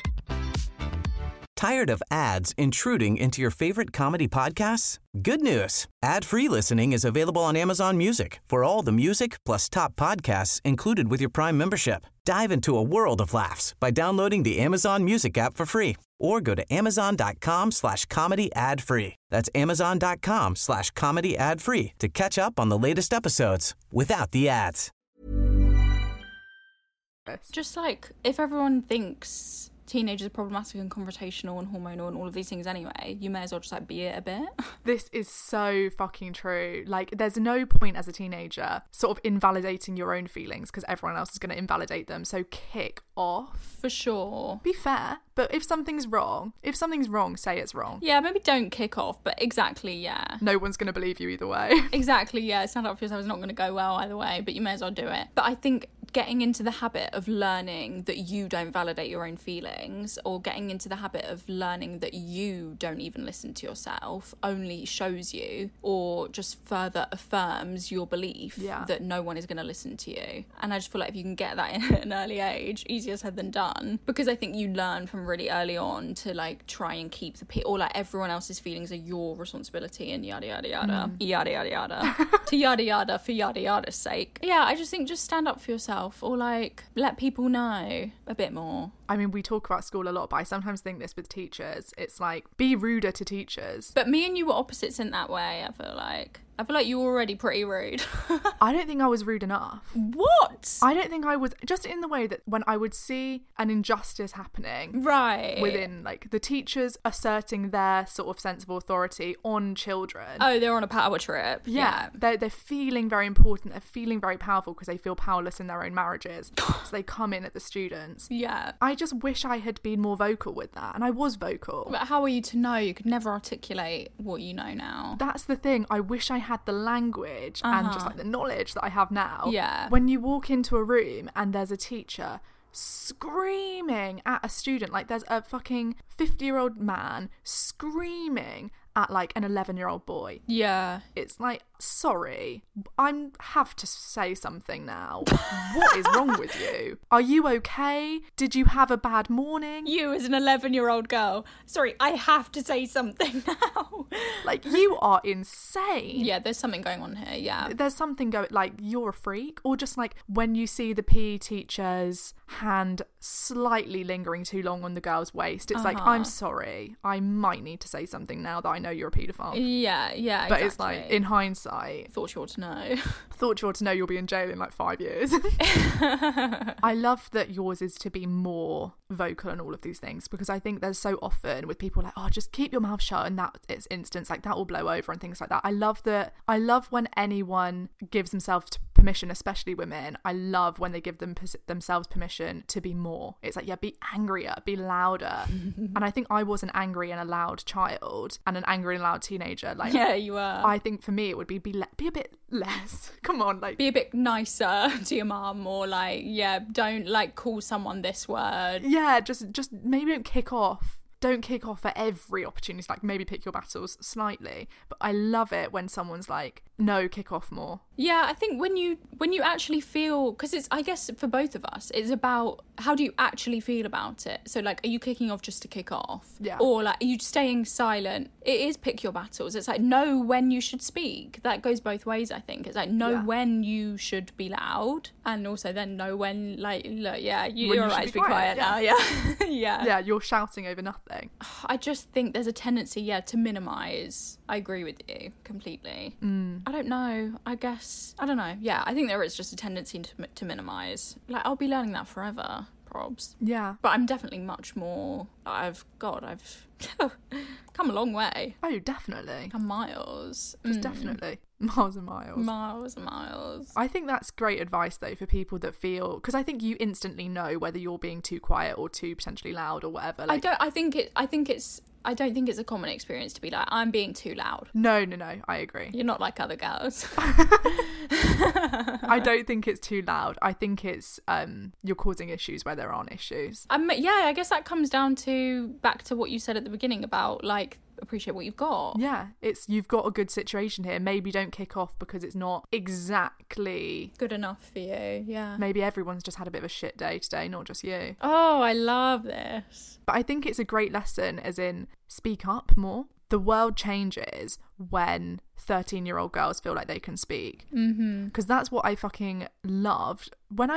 Speaker 7: Tired of ads intruding into your favorite comedy podcasts? Good news. Ad-free listening is available on Amazon Music for all the music plus top podcasts included with your Prime membership. Dive into a world of laughs by downloading the Amazon Music app for free or go to amazon.com/comedy ad-free. That's amazon.com/comedy ad-free to catch up on the latest episodes without the ads.
Speaker 4: Just like, if everyone thinks teenagers are problematic and confrontational and hormonal and all of these things anyway, you may as well just like be it a bit.
Speaker 5: This is so fucking true. Like, there's no point as a teenager sort of invalidating your own feelings because everyone else is going to invalidate them. So kick off.
Speaker 4: For sure.
Speaker 5: Be fair, but if something's wrong, say it's wrong.
Speaker 4: Yeah, maybe don't kick off, but exactly, yeah.
Speaker 5: No one's going to believe you either way.
Speaker 4: Exactly, yeah. Stand up for yourself is not going to go well either way, but you may as well do it. But I think getting into the habit of learning that you don't validate your own feelings, or getting into the habit of learning that you don't even listen to yourself, only shows you or just further affirms your belief that no one is going to listen to you. And I just feel like if you can get that in at an early age, easier said than done, because I think you learn from really early on to like try and keep or like everyone else's feelings are your responsibility and yada yada yada yada yada yada to yada yada for yada yada's sake. Yeah, I just think just stand up for yourself, or like let people know a bit more.
Speaker 5: I mean, we talk about school a lot, but I sometimes think this with teachers. It's like, be ruder to teachers.
Speaker 4: But me and you were opposites in that way, I feel like. I feel like you were already pretty rude.
Speaker 5: I don't think I was rude enough.
Speaker 4: What?
Speaker 5: I don't think I was, just in the way that when I would see an injustice happening,
Speaker 4: right,
Speaker 5: within like the teachers asserting their sort of sense of authority on children.
Speaker 4: Oh, they're on a power trip.
Speaker 5: Yeah. They're feeling very important. They're feeling very powerful because they feel powerless in their own marriages. So they come in at the students.
Speaker 4: Yeah.
Speaker 5: I just wish I had been more vocal with that, and I was vocal.
Speaker 4: But how are you to know? You could never articulate what you know now.
Speaker 5: That's the thing. I wish I had the language and just like the knowledge that I have now.
Speaker 4: Yeah.
Speaker 5: When you walk into a room and there's a teacher screaming at a student, like there's a fucking 50-year-old man screaming at like an 11-year-old boy.
Speaker 4: Yeah.
Speaker 5: It's like, sorry, I have to say something now. What is wrong with you? Are you okay? Did you have a bad morning?
Speaker 4: You as an 11-year-old girl. Sorry, I have to say something now.
Speaker 5: Like, you are insane.
Speaker 4: Yeah, there's something going on here, yeah.
Speaker 5: There's something going, like, you're a freak. Or just like when you see the PE teacher's hand slightly lingering too long on the girl's waist, it's like, I'm sorry, I might need to say something now that I know you're a paedophile.
Speaker 4: Yeah,
Speaker 5: but
Speaker 4: exactly.
Speaker 5: it's like, in hindsight,
Speaker 4: thought you ought to know.
Speaker 5: Thought you ought to know you'll be in jail in like 5 years. I love that yours is to be more vocal and all of these things, because I think there's so often with people like, oh, just keep your mouth shut, and that it's instance like that will blow over and things like that. I love when anyone gives themselves permission, especially women. I love when they give themselves permission to be more. It's like, yeah, be angrier, be louder. And I think I was an angry and a loud child and an angry and loud teenager. Like,
Speaker 4: yeah, you were.
Speaker 5: I think for me it would be a bit less. Come on, like,
Speaker 4: be a bit nicer to your mum, or like, yeah, don't like call someone this word.
Speaker 5: Yeah, just maybe don't kick off. Don't kick off at every opportunity. Like, maybe pick your battles slightly. But I love it when someone's like, no, kick off more.
Speaker 4: Yeah, I think when you actually feel, because it's, I guess for both of us, it's about how do you actually feel about it. So like, are you kicking off just to kick off?
Speaker 5: Yeah.
Speaker 4: Or like, are you staying silent? It is pick your battles. It's like, know when you should speak. That goes both ways, I think. It's like, know when you should be loud, and also then know when, like, look, yeah, you're right to be quiet now. Yeah. Yeah.
Speaker 5: Yeah, you're shouting over nothing.
Speaker 4: I just think there's a tendency, to minimise. I agree with you completely. I don't know. I guess, I don't know. Yeah, I think there is just a tendency to minimise. Like, I'll be learning that forever, probs.
Speaker 5: Yeah.
Speaker 4: But I'm definitely much more, I've come a long way.
Speaker 5: Oh, definitely.
Speaker 4: Come miles.
Speaker 5: Just definitely. Miles and miles.
Speaker 4: Miles and miles.
Speaker 5: I think that's great advice, though, for people that feel, because I think you instantly know whether you're being too quiet or too potentially loud or whatever. Like,
Speaker 4: I think it's I don't think it's a common experience to be like, I'm being too loud.
Speaker 5: No, I agree.
Speaker 4: You're not like other girls.
Speaker 5: I don't think it's too loud. I think it's you're causing issues where there aren't issues.
Speaker 4: Yeah, I guess that comes down to back to what you said at the beginning about like appreciate what you've got.
Speaker 5: Yeah, it's you've got a good situation here. Maybe don't kick off because it's not exactly
Speaker 4: good enough for you. Yeah.
Speaker 5: Maybe everyone's just had a bit of a shit day today, not just you.
Speaker 4: Oh, I love this.
Speaker 5: But I think it's a great lesson, as in speak up more. The world changes when 13-year-old girls feel like they can speak. Because that's what I fucking loved.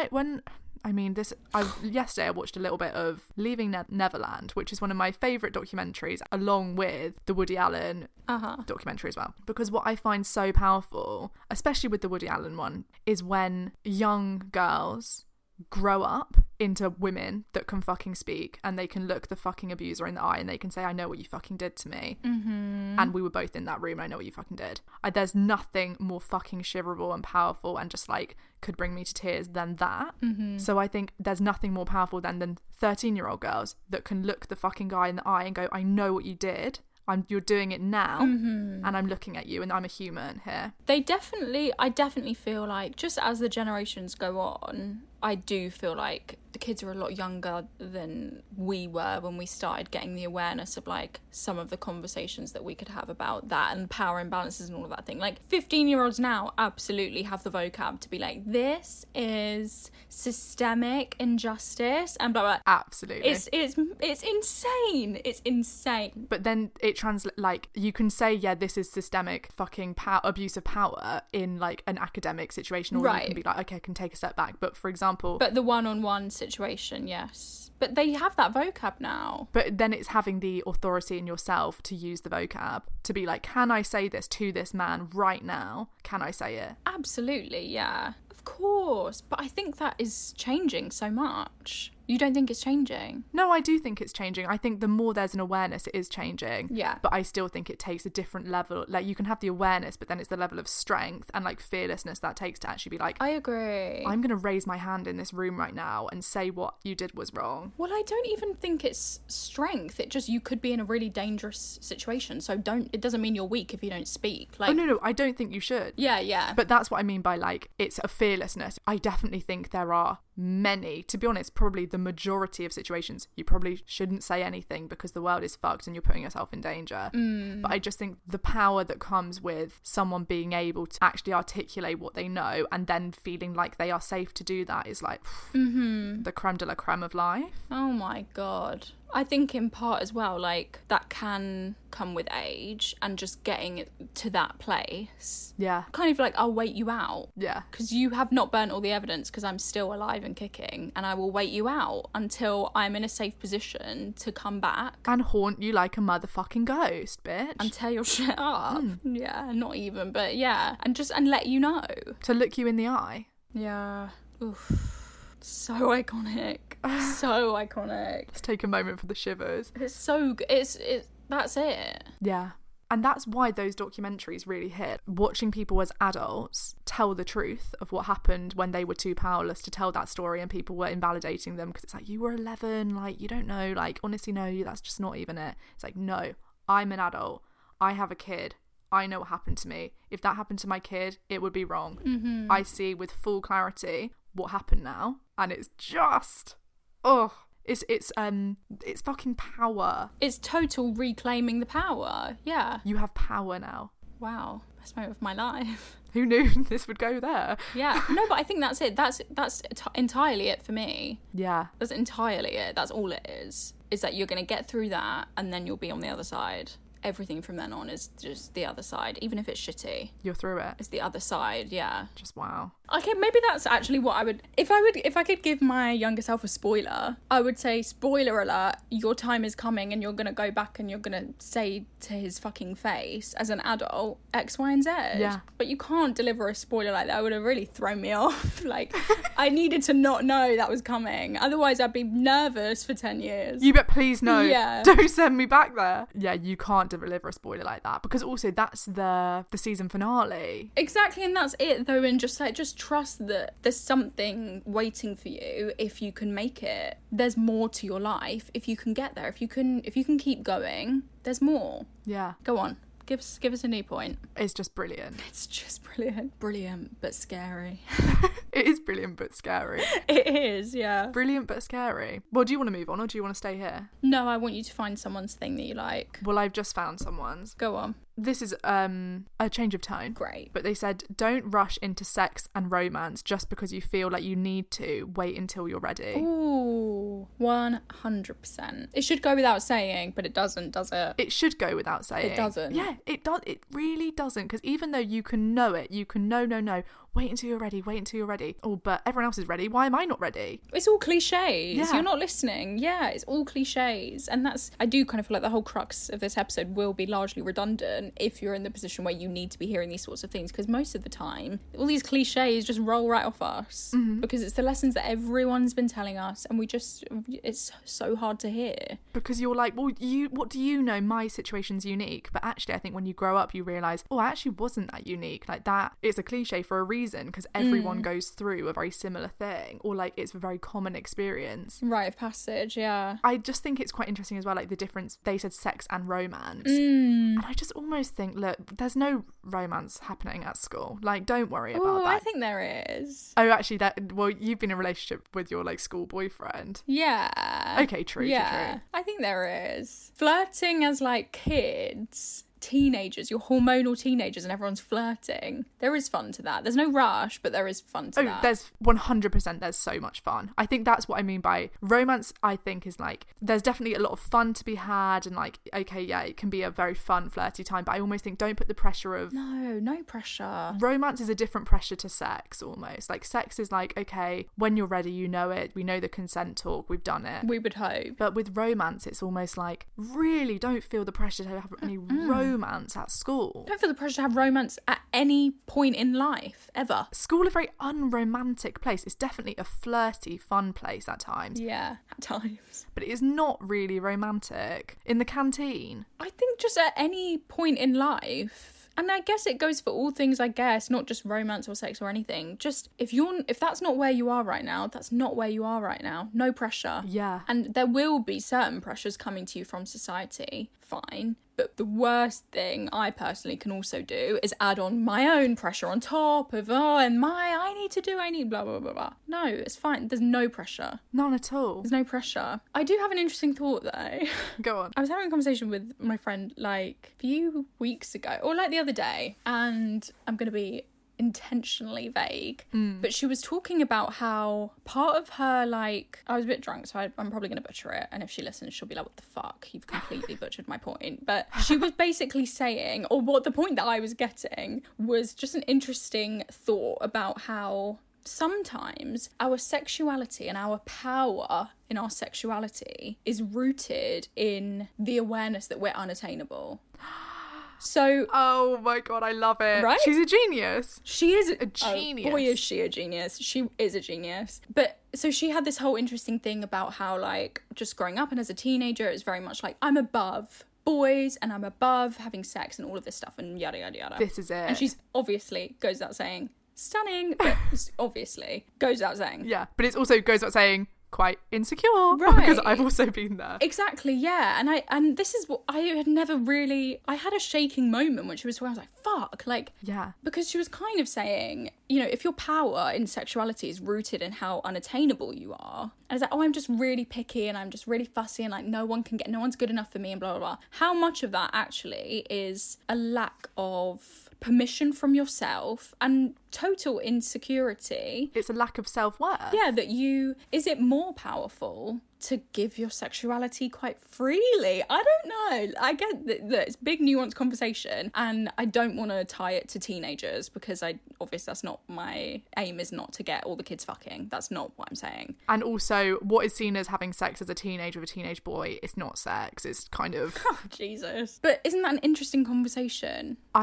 Speaker 5: Yesterday I watched a little bit of Leaving Neverland, which is one of my favourite documentaries, along with the Woody Allen documentary as well. Because what I find so powerful, especially with the Woody Allen one, is when young girls grow up into women that can fucking speak, and they can look the fucking abuser in the eye and they can say, I know what you fucking did to me, and we were both in that room, I know what you fucking did. There's nothing more fucking shiverable and powerful and just like could bring me to tears than that. So I think there's nothing more powerful than 13-year-old girls that can look the fucking guy in the eye and go, I know what you did, you're doing it now, and I'm looking at you and I'm a human here. I definitely feel like just as the generations go on, I do feel like the kids are a lot younger than we were when we started getting the awareness of like some of the conversations that we could have about that and power imbalances and all of that thing. Like 15-year-olds now absolutely have the vocab to be like, this is systemic injustice and blah blah. Absolutely.
Speaker 4: It's insane. It's insane.
Speaker 5: But then it translates, like, you can say, yeah, this is systemic fucking abuse of power in like an academic situation, or you can be like, okay, I can take a step back. But for example,
Speaker 4: but the one-on-one situation, yes, but they have that vocab now. But
Speaker 5: then it's having the authority in yourself to use the vocab to be like, can I say this to this man right now? Can I say it?
Speaker 4: Absolutely, yeah, of course. But I think that is changing so much. You don't think it's changing?
Speaker 5: No, I do think it's changing. I think the more there's an awareness, it is changing.
Speaker 4: Yeah.
Speaker 5: But I still think it takes a different level. Like, you can have the awareness, but then it's the level of strength and like fearlessness that takes to actually be like,
Speaker 4: I agree, I'm
Speaker 5: going to raise my hand in this room right now and say what you did was wrong.
Speaker 4: Well, I don't even think it's strength. It just, you could be in a really dangerous situation. So it doesn't mean you're weak if you don't speak. Like,
Speaker 5: oh, no, I don't think you should.
Speaker 4: Yeah.
Speaker 5: But that's what I mean by like, it's a fearlessness. I definitely think there are many, to be honest, probably the majority of situations you probably shouldn't say anything because the world is fucked and you're putting yourself in danger. But I just think the power that comes with someone being able to actually articulate what they know and then feeling like they are safe to do that is like the creme de la creme of life.
Speaker 4: Oh my god. I think in part as well, like, that can come with age and just getting to that place.
Speaker 5: Yeah.
Speaker 4: Kind of like, I'll wait you out.
Speaker 5: Yeah.
Speaker 4: Because you have not burnt all the evidence, because I'm still alive and kicking, and I will wait you out until I'm in a safe position to come back.
Speaker 5: And haunt you like a motherfucking ghost, bitch.
Speaker 4: And tear your shit up. Yeah, not even, but yeah. And let you know. To
Speaker 5: look you in the eye.
Speaker 4: Yeah. Oof. So iconic. So iconic.
Speaker 5: Let's take a moment for the shivers.
Speaker 4: It's so good. That's it.
Speaker 5: Yeah. And that's why those documentaries really hit. Watching people as adults tell the truth of what happened when they were too powerless to tell that story, and people were invalidating them because it's like, you were 11, like, you don't know, like, honestly, no, that's just not even it. It's like, no, I'm an adult. I have a kid. I know what happened to me. If that happened to my kid, it would be wrong. I see with full clarity what happened now, and it's just it's fucking power. It's
Speaker 4: total reclaiming the power. Yeah,
Speaker 5: you have power now.
Speaker 4: Wow, best moment of my life.
Speaker 5: Who knew this would go there?
Speaker 4: Yeah, no, but I think that's it. That's entirely it for me.
Speaker 5: Yeah,
Speaker 4: that's entirely it. That's all it is that you're gonna get through that, and then you'll be on the other side. Everything from then on is just the other side. Even if it's shitty,
Speaker 5: you're through it.
Speaker 4: It's the other side. Yeah.
Speaker 5: Just wow.
Speaker 4: Okay, maybe that's actually what I would, if I could give my younger self a spoiler, I would say, spoiler alert, your time is coming and you're gonna go back and you're gonna say to his fucking face as an adult X, Y, and Z.
Speaker 5: Yeah.
Speaker 4: But you can't deliver a spoiler like that. It would have really thrown me off. Like, I needed to not know that was coming. Otherwise I'd be nervous for 10 years.
Speaker 5: You bet, please no.
Speaker 4: Yeah.
Speaker 5: Don't send me back there. Yeah, you can't deliver a spoiler like that, because also that's the season finale.
Speaker 4: Exactly, and that's it though, and just trust that there's something waiting for you if you can make it. There's more to your life if you can get there. If you can keep going, there's more.
Speaker 5: Yeah.
Speaker 4: Go on. Give us a new point.
Speaker 5: It's just brilliant.
Speaker 4: It's just brilliant. Brilliant, but scary.
Speaker 5: It is brilliant but scary.
Speaker 4: It is, yeah.
Speaker 5: Brilliant but scary. Well, do you want to move on or do you want to stay here?
Speaker 4: No, I want you to find someone's thing that you like.
Speaker 5: Well, I've just found someone's.
Speaker 4: Go on.
Speaker 5: This is a change of tone.
Speaker 4: Great.
Speaker 5: But they said, don't rush into sex and romance just because you feel like you need to. Wait until you're ready.
Speaker 4: Ooh, 100%. It should go without saying, but it doesn't, does it?
Speaker 5: It should go without saying.
Speaker 4: It doesn't.
Speaker 5: Yeah, it does. It really doesn't. Because even though you can know it, you can know, wait until you're ready, wait until you're ready. Oh, but everyone else is ready. Why am I not ready?
Speaker 4: It's all cliches.
Speaker 5: Yeah.
Speaker 4: You're not listening. Yeah, it's all cliches. And I do kind of feel like the whole crux of this episode will be largely redundant if you're in the position where you need to be hearing these sorts of things, because most of the time all these cliches just roll right off us because it's the lessons that everyone's been telling us, and it's so hard to hear. Because
Speaker 5: you're like, well, what do you know? My situation's unique. But actually I think when you grow up you realise, oh, I actually wasn't that unique. Like, that is a cliche for a reason, because everyone goes through a very similar thing, or like it's a very common experience.
Speaker 4: Rite of passage, yeah.
Speaker 5: I just think it's quite interesting as well, like the difference. They said sex and romance, and I just almost think, look, there's no romance happening at school. Like, don't worry about that.
Speaker 4: I think there is.
Speaker 5: Oh, actually, you've been in a relationship with your like school boyfriend.
Speaker 4: Yeah.
Speaker 5: Okay, true.
Speaker 4: Yeah, I think there is. Flirting as like kids, teenagers, you're hormonal teenagers, and everyone's flirting. There is fun to that. There's no rush, but there is fun to that.
Speaker 5: There's 100%, there's so much fun. I think that's what I mean by romance. I think is like, there's definitely a lot of fun to be had, and like, okay, yeah, it can be a very fun flirty time, but I almost think don't put the pressure of...
Speaker 4: No pressure.
Speaker 5: Romance is a different pressure to sex, almost. Like, sex is like, okay, when you're ready, you know it, we know the consent talk, we've done it.
Speaker 4: We would hope.
Speaker 5: But with romance, it's almost like, really don't feel the pressure to have any romance at school.
Speaker 4: Don't feel the pressure to have romance at any point in life, ever.
Speaker 5: School is a very unromantic place. It's definitely a flirty, fun place at times.
Speaker 4: Yeah, at times.
Speaker 5: But it is not really romantic. In the canteen.
Speaker 4: I think just at any point in life. And I guess it goes for all things, I guess, not just romance or sex or anything. Just if that's not where you are right now, that's not where you are right now. No pressure.
Speaker 5: Yeah.
Speaker 4: And there will be certain pressures coming to you from society. Fine. But the worst thing I personally can also do is add on my own pressure on top of, I need blah, blah, blah, blah. No, it's fine. There's no pressure.
Speaker 5: None at all.
Speaker 4: There's no pressure. I do have an interesting thought though.
Speaker 5: Go on.
Speaker 4: I was having a conversation with my friend like a few weeks ago, or like the other day, and I'm going to be intentionally vague, but she was talking about how part of her, like, I was a bit drunk, so I'm probably going to butcher it, and if she listens she'll be like, what the fuck, you've completely butchered my point. But she was basically saying, or what the point that I was getting was just an interesting thought about how sometimes our sexuality and our power in our sexuality is rooted in the awareness that we're unattainable. So,
Speaker 5: oh my god, I love it.
Speaker 4: Right?
Speaker 5: She's a genius.
Speaker 4: She is
Speaker 5: a genius.
Speaker 4: Oh, boy, is she a genius. She is a genius. But so she had this whole interesting thing about how, like, just growing up and as a teenager, it was very much like, I'm above boys and I'm above having sex and all of this stuff and yada yada yada.
Speaker 5: This is it.
Speaker 4: And she's obviously, goes without saying, stunning, but obviously goes without saying.
Speaker 5: Yeah, but it also goes without saying quite insecure,
Speaker 4: right?
Speaker 5: Because I've also been there.
Speaker 4: Exactly, yeah. And this is what I had never really. I had a shaking moment when she was talking. I was like, "Fuck!" Like,
Speaker 5: yeah,
Speaker 4: because she was kind of saying, you know, if your power in sexuality is rooted in how unattainable you are, and it's like, oh, I'm just really picky and I'm just really fussy and like no one's good enough for me and blah blah blah. How much of that actually is a lack of permission from yourself and total insecurity? It's
Speaker 5: a lack of self-worth.
Speaker 4: Yeah, that is it more powerful to give your sexuality quite freely? I don't know. I get that it's a big nuanced conversation, and I don't want to tie it to teenagers because obviously that's not my aim, is not to get all the kids fucking. That's not what I'm saying.
Speaker 5: And also, what is seen as having sex as a teenager with a teenage boy, it's not sex. It's kind of...
Speaker 4: Oh, Jesus. But isn't that an interesting conversation?
Speaker 5: I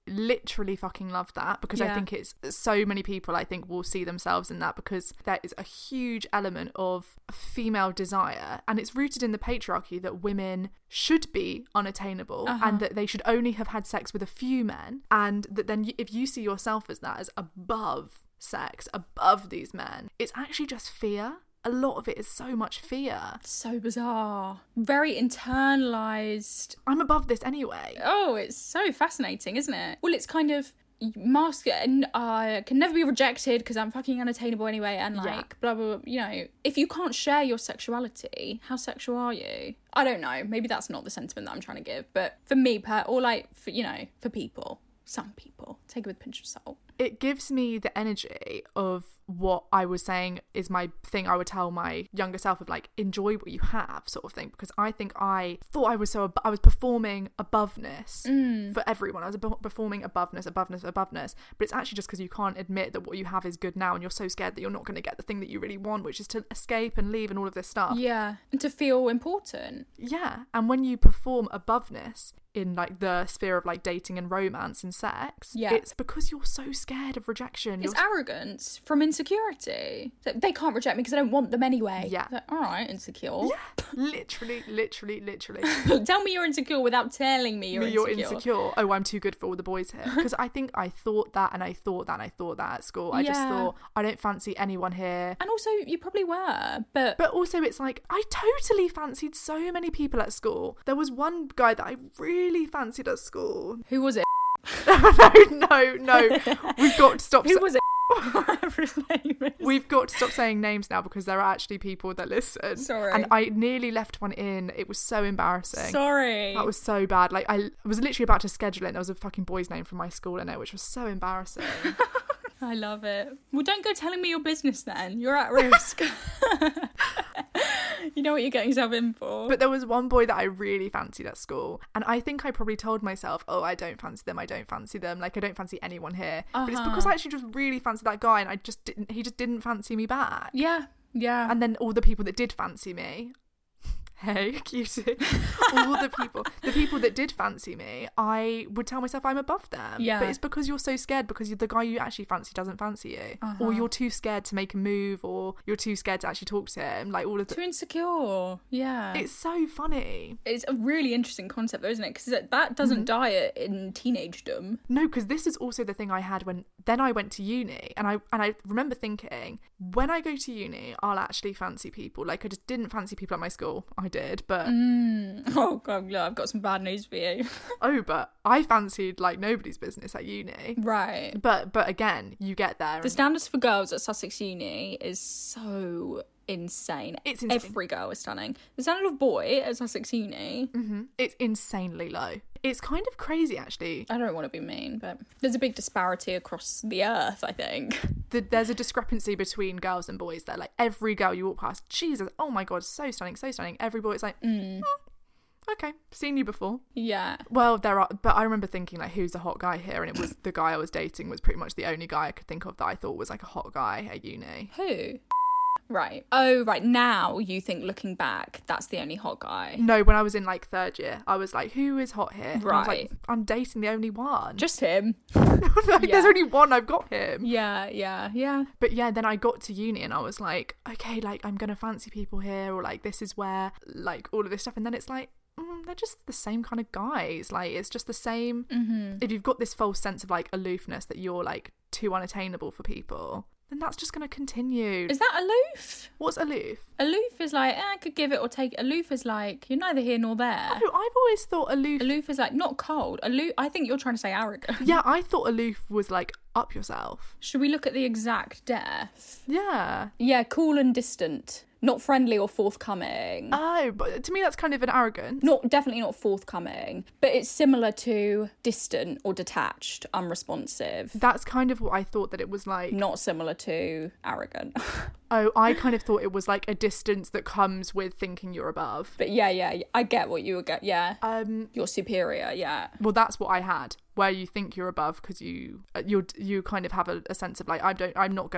Speaker 5: literally fucking love that, because I think it's so many people I think will see themselves in that, because there is a huge element of female desire, and it's rooted in the patriarchy that women should be unattainable and that they should only have had sex with a few men, and that then if you see yourself as that, as above sex, above these men, it's actually just fear. A lot of it is so much fear. So bizarre. Very internalized. I'm above this anyway. Oh, it's so fascinating, isn't it? Well, it's kind of masculine, can never be rejected because I'm fucking unattainable anyway, and like blah blah blah. You know, if you can't share your sexuality, how sexual are you? I don't know, maybe that's not the sentiment that I'm trying to give, but for me, or like for, you know, for people, some people, take it with a pinch of salt. It gives me the energy of what I was saying is my thing I would tell my younger self, of like, enjoy what you have, sort of thing, because I think I thought I was I was performing aboveness for everyone. I was performing aboveness, but it's actually just because you can't admit that what you have is good now, and you're so scared that you're not going to get the thing that you really want, which is to escape and leave and all of this stuff. Yeah, and to feel important. Yeah, and when you perform aboveness in like the sphere of like dating and romance and sex, it's because you're so scared of rejection. It's arrogance from insecurity. They can't reject me because I don't want them anyway. Yeah. Like, all right, insecure. Yeah. Literally. Tell me you're insecure without telling me you're insecure. Oh, I'm too good for all the boys here. Because I think I thought that and I thought that at school. I just thought, I don't fancy anyone here. And also, you probably were. But also, it's like, I totally fancied so many people at school. There was one guy that I really fancied at school. Who was it? No. We've got to stop. Who was it? Whatever his name is. We've got to stop saying names now, because there are actually people that listen. Sorry. And I nearly left one in. It was so embarrassing. Sorry. That was so bad. Like, I was literally about to schedule it, and there was a fucking boy's name from my school in it, which was so embarrassing. I love it. Well, don't go telling me your business then. You're at risk. You know what you're getting yourself in for. But there was one boy that I really fancied at school, and I think I probably told myself, oh, I don't fancy them, like I don't fancy anyone here. But it's because I actually just really fancied that guy, and he just didn't fancy me back. Yeah. And then all the people that did fancy me, hey, cutie, all the people that did fancy me, I would tell myself I'm above them. Yeah. But it's because you're so scared, because the guy you actually fancy doesn't fancy you. Or you're too scared to make a move, or you're too scared to actually talk to him. Like, all of the... Too insecure. Yeah. It's so funny. It's a really interesting concept though, isn't it? Because that doesn't die in teenagedom. No, because this is also the thing I had when then I went to uni, and I remember thinking, when I go to uni, I'll actually fancy people. Like, I just didn't fancy people at my school. I did, but oh god, I've got some bad news for you. Oh, but I fancied like nobody's business at uni, right? But again, you get there. The standards for girls at Sussex Uni is so insane. It's insane. Every girl is stunning. The standard of boy at Sussex Uni, it's insanely low. It's kind of crazy, actually. I don't want to be mean, but there's a big disparity across the earth, I think. There's a discrepancy between girls and boys there. Like, every girl you walk past, Jesus, oh my god, so stunning. Every boy is like, okay, seen you before. Yeah. Well, but I remember thinking, like, who's the hot guy here? And it was the guy I was dating was pretty much the only guy I could think of that I thought was like a hot guy at uni. Who? Right. Oh, right. Now you think, looking back, that's the only hot guy. No, when I was in like third year, I was like, who is hot here? Right. I was like, I'm dating the only one. Just him. There's only one, I've got him. Yeah. But yeah, then I got to uni and I was like, okay, like, I'm gonna fancy people here, or like, this is where, like, all of this stuff. And then it's like, they're just the same kind of guys. Like, it's just the same. If you've got this false sense of like aloofness, that you're like too unattainable for people, then that's just going to continue. Is that aloof? What's aloof? Aloof is like, I could give it or take it. Aloof is like, you're neither here nor there. Oh, I've always thought aloof... Aloof is like, not cold. Aloof, I think you're trying to say arrogant. Yeah, I thought aloof was like, up yourself. Should we look at the exact depth? Yeah. Yeah, cool and distant. Not friendly or forthcoming. Oh, but to me that's kind of an arrogance. Definitely not forthcoming. But it's similar to distant or detached, unresponsive. That's kind of what I thought that it was like. Not similar to arrogant. Oh, I kind of thought it was like a distance that comes with thinking you're above. But yeah, I get what you would get. Yeah. You're superior, yeah. Well, that's what I had. Where you think you're above because you kind of have a sense of like, I don't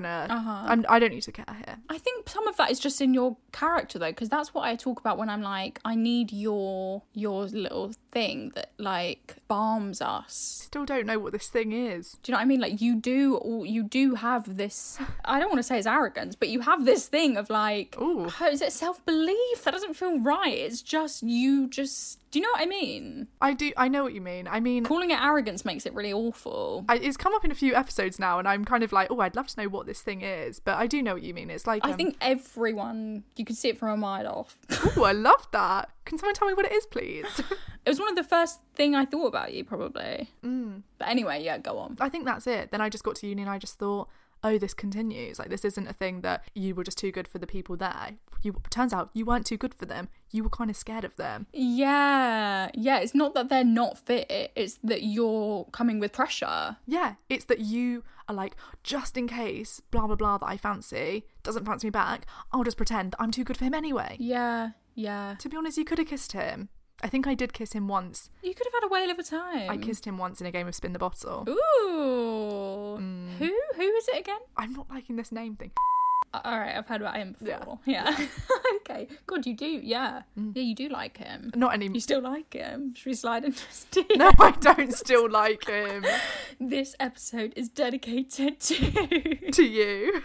Speaker 5: need to care here. I think some of that is just in your character though, because that's what I talk about when I'm like, I need your little
Speaker 4: thing that like balms us.
Speaker 5: Still don't know what this thing is.
Speaker 4: Do you know what I mean? Like you do have this, I don't want to say it's arrogance, but you have this thing of like,
Speaker 5: Ooh.
Speaker 4: is it self-belief? That doesn't feel right. It's just, do you know what I mean?
Speaker 5: I know what you mean. I mean,
Speaker 4: Calling it arrogance makes it really awful.
Speaker 5: it's come up in a few episodes now, and I'm kind of like, oh, I'd love to know what this thing is, but I do know what you mean. It's like
Speaker 4: I think everyone, you can see it from a mile off.
Speaker 5: oh, I love that. Can someone tell me what it is, please?
Speaker 4: It was one of the first thing I thought about you, probably. But anyway, yeah, go on.
Speaker 5: I think that's it. Then I just got to uni and I just thought, oh, this continues. Like, this isn't a thing that you were just too good for the people there. Turns out you weren't too good for them. You were kind of scared of them.
Speaker 4: Yeah. It's not that they're not fit. It's that you're coming with pressure.
Speaker 5: Yeah, it's that you are like, just in case blah, blah, blah that I fancy doesn't fancy me back, I'll just pretend that I'm too good for him anyway.
Speaker 4: Yeah.
Speaker 5: To be honest, you could have kissed him. I think I did kiss him once.
Speaker 4: You could have had a whale of a time.
Speaker 5: I kissed him once in a game of Spin the Bottle.
Speaker 4: Ooh. Who is it again?
Speaker 5: I'm not liking this name thing.
Speaker 4: All right, I've heard about him before. Yeah. Okay. God, you do. Yeah. Yeah, you do like him.
Speaker 5: Not anymore.
Speaker 4: You still like him. Should we slide into his DM?
Speaker 5: No, I don't still like him.
Speaker 4: This episode is dedicated to...
Speaker 5: To you.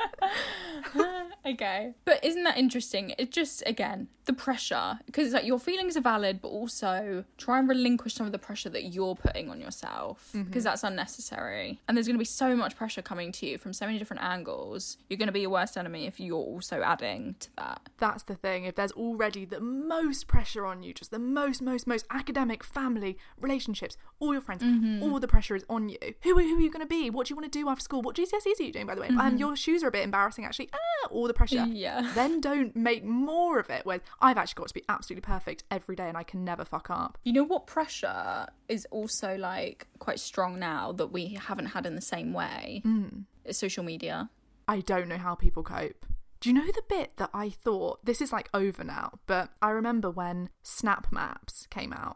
Speaker 4: Okay. But isn't that interesting? It just, again, the pressure. Because it's like your feelings are valid, but also try and relinquish some of the pressure that you're putting on yourself. Because that's unnecessary. And there's going to be so much pressure coming to you from so many different angles. You're going to be your worst enemy if you're also adding to that.
Speaker 5: That's the thing. If there's already the most pressure on you, just the most academic, family, relationships, all your friends, all the pressure is on you. Who are you going to be? What do you want to do after school? What GCSEs are you doing, by the way? Your shoes are a bit embarrassing, actually. All the pressure.
Speaker 4: Yeah.
Speaker 5: Then don't make more of it. Where I've actually got to be absolutely perfect every day and I can never fuck up.
Speaker 4: You know what pressure is also like quite strong now that we haven't had in the same way? It's social media.
Speaker 5: I don't know how people cope. Do you know the bit that I thought, this is like over now, but I remember when Snap Maps came out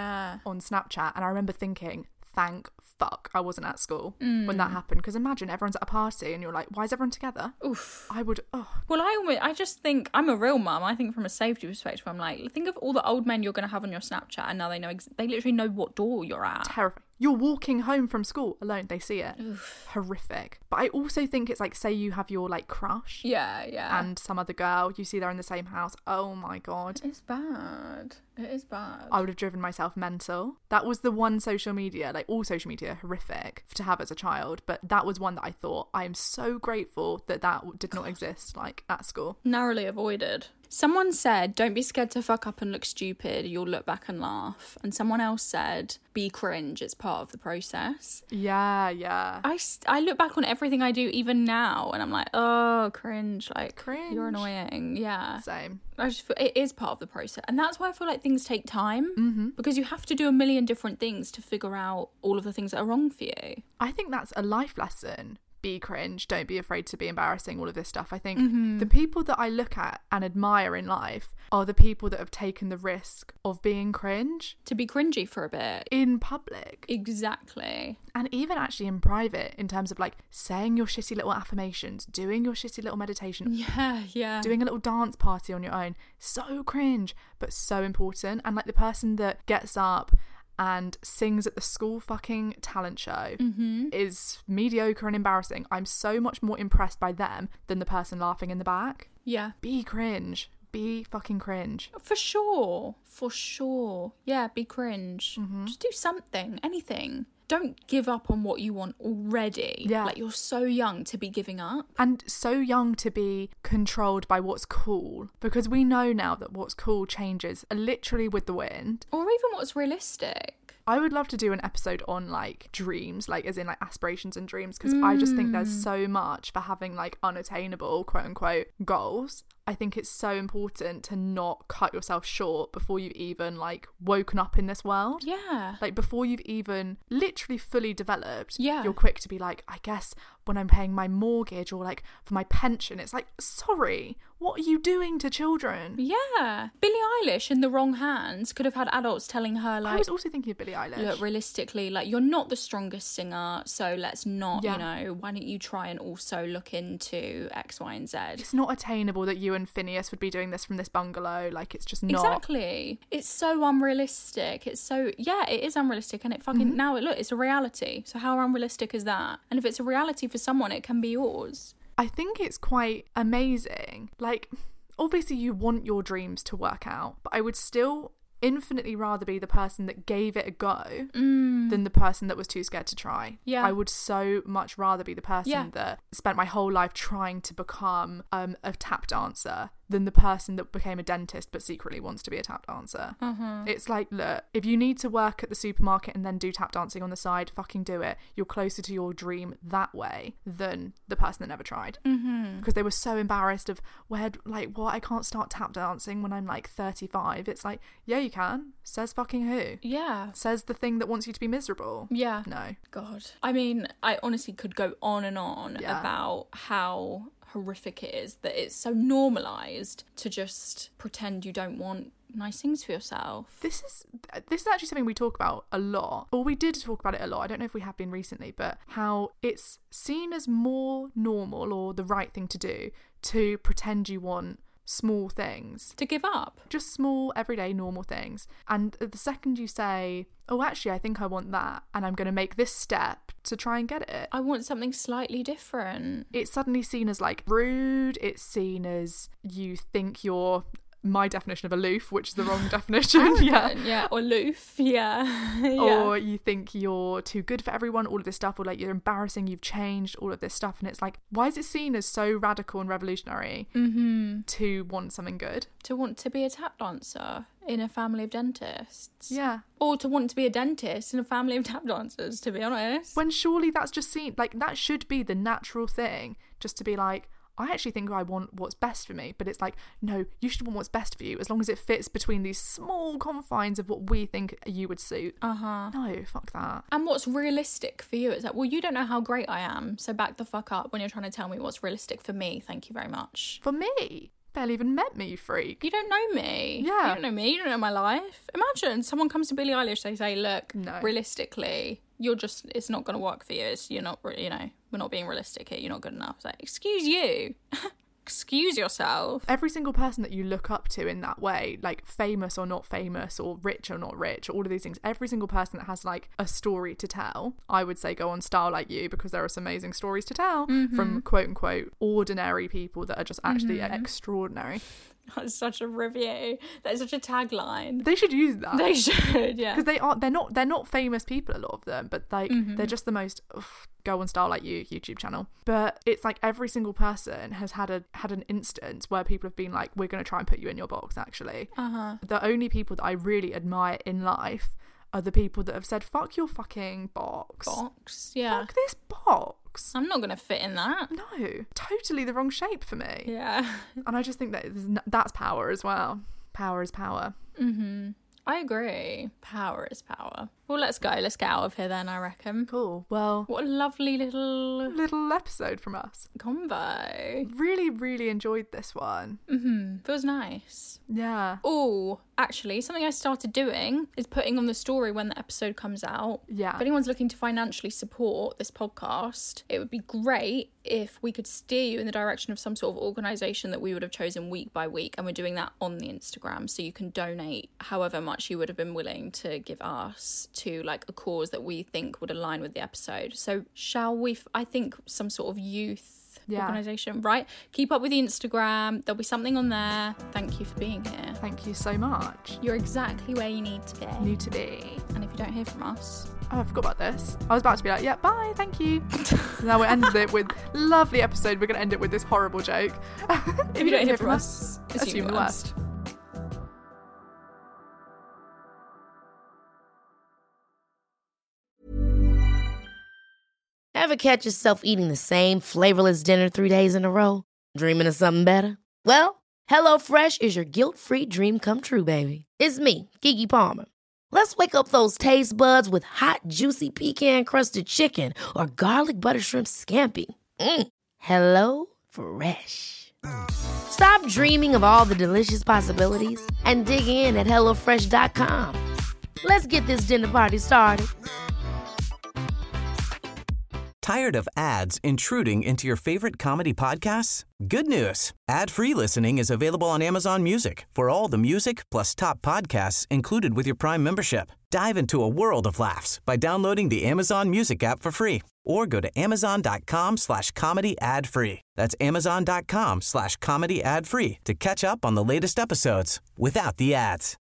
Speaker 5: on Snapchat, and I remember thinking, thank fuck I wasn't at school when that happened, because imagine everyone's at a party and you're like, why is everyone together?
Speaker 4: Oof.
Speaker 5: I would,
Speaker 4: Well, I just think, I'm a real mum. I think from a safety perspective, I'm like, think of all the old men you're going to have on your Snapchat, and now they know, they literally know what door you're at.
Speaker 5: terrifying. You're walking home from school alone, they see it. Oof. Horrific. But I also think it's like, say you have your like crush.
Speaker 4: Yeah.
Speaker 5: And some other girl, you see they're in the same house. Oh my God.
Speaker 4: It's bad. It is bad.
Speaker 5: I would have driven myself mental. That was the one social media, like all social media, horrific to have as a child. But that was one that I thought, I am so grateful that did not exist like at school.
Speaker 4: Narrowly avoided. Someone said, don't be scared to fuck up and look stupid. You'll look back and laugh. And someone else said, be cringe. It's part of the process.
Speaker 5: Yeah.
Speaker 4: I look back on everything I do even now and I'm like, oh, cringe. Like,
Speaker 5: Cringe.
Speaker 4: You're annoying. Yeah.
Speaker 5: Same.
Speaker 4: I just feel it is part of the process. And that's why I feel like things take time. Because you have to do a million different things to figure out all of the things that are wrong for you.
Speaker 5: I think that's a life lesson. Be cringe, don't be afraid to be embarrassing, all of this stuff. I think the people that I look at and admire in life are the people that have taken the risk of being cringe.
Speaker 4: To be cringy for a bit.
Speaker 5: In public.
Speaker 4: Exactly.
Speaker 5: And even actually in private, in terms of like saying your shitty little affirmations, doing your shitty little meditation.
Speaker 4: Yeah.
Speaker 5: Doing a little dance party on your own. So cringe, but so important. And like the person that gets up and sings at the school fucking talent show is mediocre and embarrassing. I'm so much more impressed by them than the person laughing in the back.
Speaker 4: Yeah.
Speaker 5: Be cringe. Be fucking cringe.
Speaker 4: For sure. Yeah, be cringe. Just do something, anything. Don't give up on what you want already.
Speaker 5: Yeah.
Speaker 4: Like, you're so young to be giving up.
Speaker 5: And so young to be controlled by what's cool. Because we know now that what's cool changes literally with the wind.
Speaker 4: Or even what's realistic.
Speaker 5: I would love to do an episode on like dreams, like as in like aspirations and dreams, because I just think there's so much for having like unattainable quote unquote goals. I think it's so important to not cut yourself short before you've even like woken up in this world.
Speaker 4: Yeah.
Speaker 5: Like before you've even literally fully developed,
Speaker 4: Yeah.
Speaker 5: You're quick to be like, I guess when I'm paying my mortgage or like for my pension, it's like, sorry, what are you doing to children?
Speaker 4: Yeah. Billie Eilish in the wrong hands could have had adults telling her like,
Speaker 5: I was also thinking of Billie Eilish.
Speaker 4: look, realistically, like, you're not the strongest singer, so let's not,
Speaker 5: Yeah.
Speaker 4: you know, why don't you try and also look into X, Y, and Z?
Speaker 5: It's not attainable that you and Phineas would be doing this from this bungalow. Like, it's just not.
Speaker 4: Exactly. It's so unrealistic. It's so, yeah, it is unrealistic. And it fucking, now, look, it's a reality. So how unrealistic is that? And if it's a reality for someone, it can be yours.
Speaker 5: I think it's quite amazing. Like, obviously you want your dreams to work out, but I would still infinitely rather be the person that gave it a go than the person that was too scared to try.
Speaker 4: Yeah.
Speaker 5: I would so much rather be the person that spent my whole life trying to become a tap dancer than the person that became a dentist but secretly wants to be a tap dancer. It's like, look, if you need to work at the supermarket and then do tap dancing on the side, fucking do it. You're closer to your dream that way than the person that never tried. Because they were so embarrassed of I can't start tap dancing when I'm like 35. It's like, yeah, you can. Says fucking who?
Speaker 4: Yeah.
Speaker 5: Says the thing that wants you to be miserable.
Speaker 4: Yeah.
Speaker 5: No.
Speaker 4: God. I mean, I honestly could go on and on about how horrific it is that it's so normalised to just pretend you don't want nice things for yourself.
Speaker 5: This is actually something we talk about a lot, or we did talk about it a lot. I don't know if we have been recently, but how it's seen as more normal or the right thing to do to pretend you want small things,
Speaker 4: to give up,
Speaker 5: just small everyday normal things. And the second you say, oh, actually I think I want that and I'm going to make this step to try and get it,
Speaker 4: I want something slightly different,
Speaker 5: it's suddenly seen as like rude. It's seen as you think you're my definition of aloof, which is the wrong definition.
Speaker 4: Yeah, or aloof. Yeah.
Speaker 5: Or you think you're too good for everyone, all of this stuff, or like you're embarrassing, you've changed, all of this stuff. And it's like, why is it seen as so radical and revolutionary to want something good? To
Speaker 4: want to be a tap dancer in a family of dentists.
Speaker 5: Yeah.
Speaker 4: Or to want to be a dentist in a family of tap dancers, to be honest.
Speaker 5: When surely that's just seen, like, that should be the natural thing, just to be like, I actually think I want what's best for me. But it's like, no, you should want what's best for you as long as it fits between these small confines of what we think you would suit. No, fuck that.
Speaker 4: And what's realistic for you? It's like, well, you don't know how great I am, so back the fuck up when you're trying to tell me what's realistic for me. Thank you very much.
Speaker 5: For me? Barely even met me, you freak.
Speaker 4: You don't know me.
Speaker 5: Yeah.
Speaker 4: You don't know me. You don't know my life. Imagine someone comes to Billie Eilish, they say, look,
Speaker 5: no,
Speaker 4: realistically, it's not going to work for you. You're not, we're not being realistic here. You're not good enough. It's like, excuse you. Excuse yourself.
Speaker 5: Every single person that you look up to in that way, like famous or not famous, or rich or not rich, all of these things, every single person that has like a story to tell, I would say go on Style Like You, because there are some amazing stories to tell from quote unquote ordinary people that are just actually extraordinary.
Speaker 4: That's such a review. That's such a tagline.
Speaker 5: They should use that.
Speaker 4: They should, yeah.
Speaker 5: Because they're not famous people, a lot of them, but like they're just the most go on Style Like You YouTube channel. But it's like every single person has had an instance where people have been like, we're going to try and put you in your box, actually. The only people that I really admire in life are the people that have said, fuck your fucking box.
Speaker 4: Yeah.
Speaker 5: Fuck this box.
Speaker 4: I'm not going to fit in that.
Speaker 5: No, totally the wrong shape for me.
Speaker 4: Yeah.
Speaker 5: And I just think that's power as well. Power is power.
Speaker 4: I agree. Power is power. Well, let's go. Let's get out of here then, I reckon.
Speaker 5: Cool. Well,
Speaker 4: what a lovely little
Speaker 5: episode from us.
Speaker 4: Combo.
Speaker 5: Really, really enjoyed this one.
Speaker 4: Feels nice.
Speaker 5: Yeah.
Speaker 4: Oh, actually, something I started doing is putting on the story when the episode comes out.
Speaker 5: Yeah.
Speaker 4: If anyone's looking to financially support this podcast, it would be great if we could steer you in the direction of some sort of organisation that we would have chosen week by week. And we're doing that on the Instagram. So you can donate however much you would have been willing to give us to like a cause that we think would align with the episode. So shall we, I think some sort of youth organisation, right? Keep up with the Instagram. There'll be something on there. Thank you for being here.
Speaker 5: Thank you so much.
Speaker 4: You're exactly where you need to be. And if you don't hear from us...
Speaker 5: Oh, I forgot about this. I was about to be like, yeah, bye, thank you. Now we ended it with lovely episode. We're going to end it with this horrible joke.
Speaker 4: If you don't hear from us, assume the worst.
Speaker 1: Ever catch yourself eating the same flavorless dinner 3 days in a row? Dreaming of something better? Well, HelloFresh is your guilt-free dream come true, baby. It's me, Keke Palmer. Let's wake up those taste buds with hot, juicy pecan-crusted chicken or garlic butter shrimp scampi. Hello Fresh. Stop dreaming of all the delicious possibilities and dig in at HelloFresh.com. Let's get this dinner party started.
Speaker 7: Tired of ads intruding into your favorite comedy podcasts? Good news. Ad-free listening is available on Amazon Music for all the music plus top podcasts included with your Prime membership. Dive into a world of laughs by downloading the Amazon Music app for free or go to amazon.com/comedy ad-free. That's amazon.com/comedy ad-free to catch up on the latest episodes without the ads.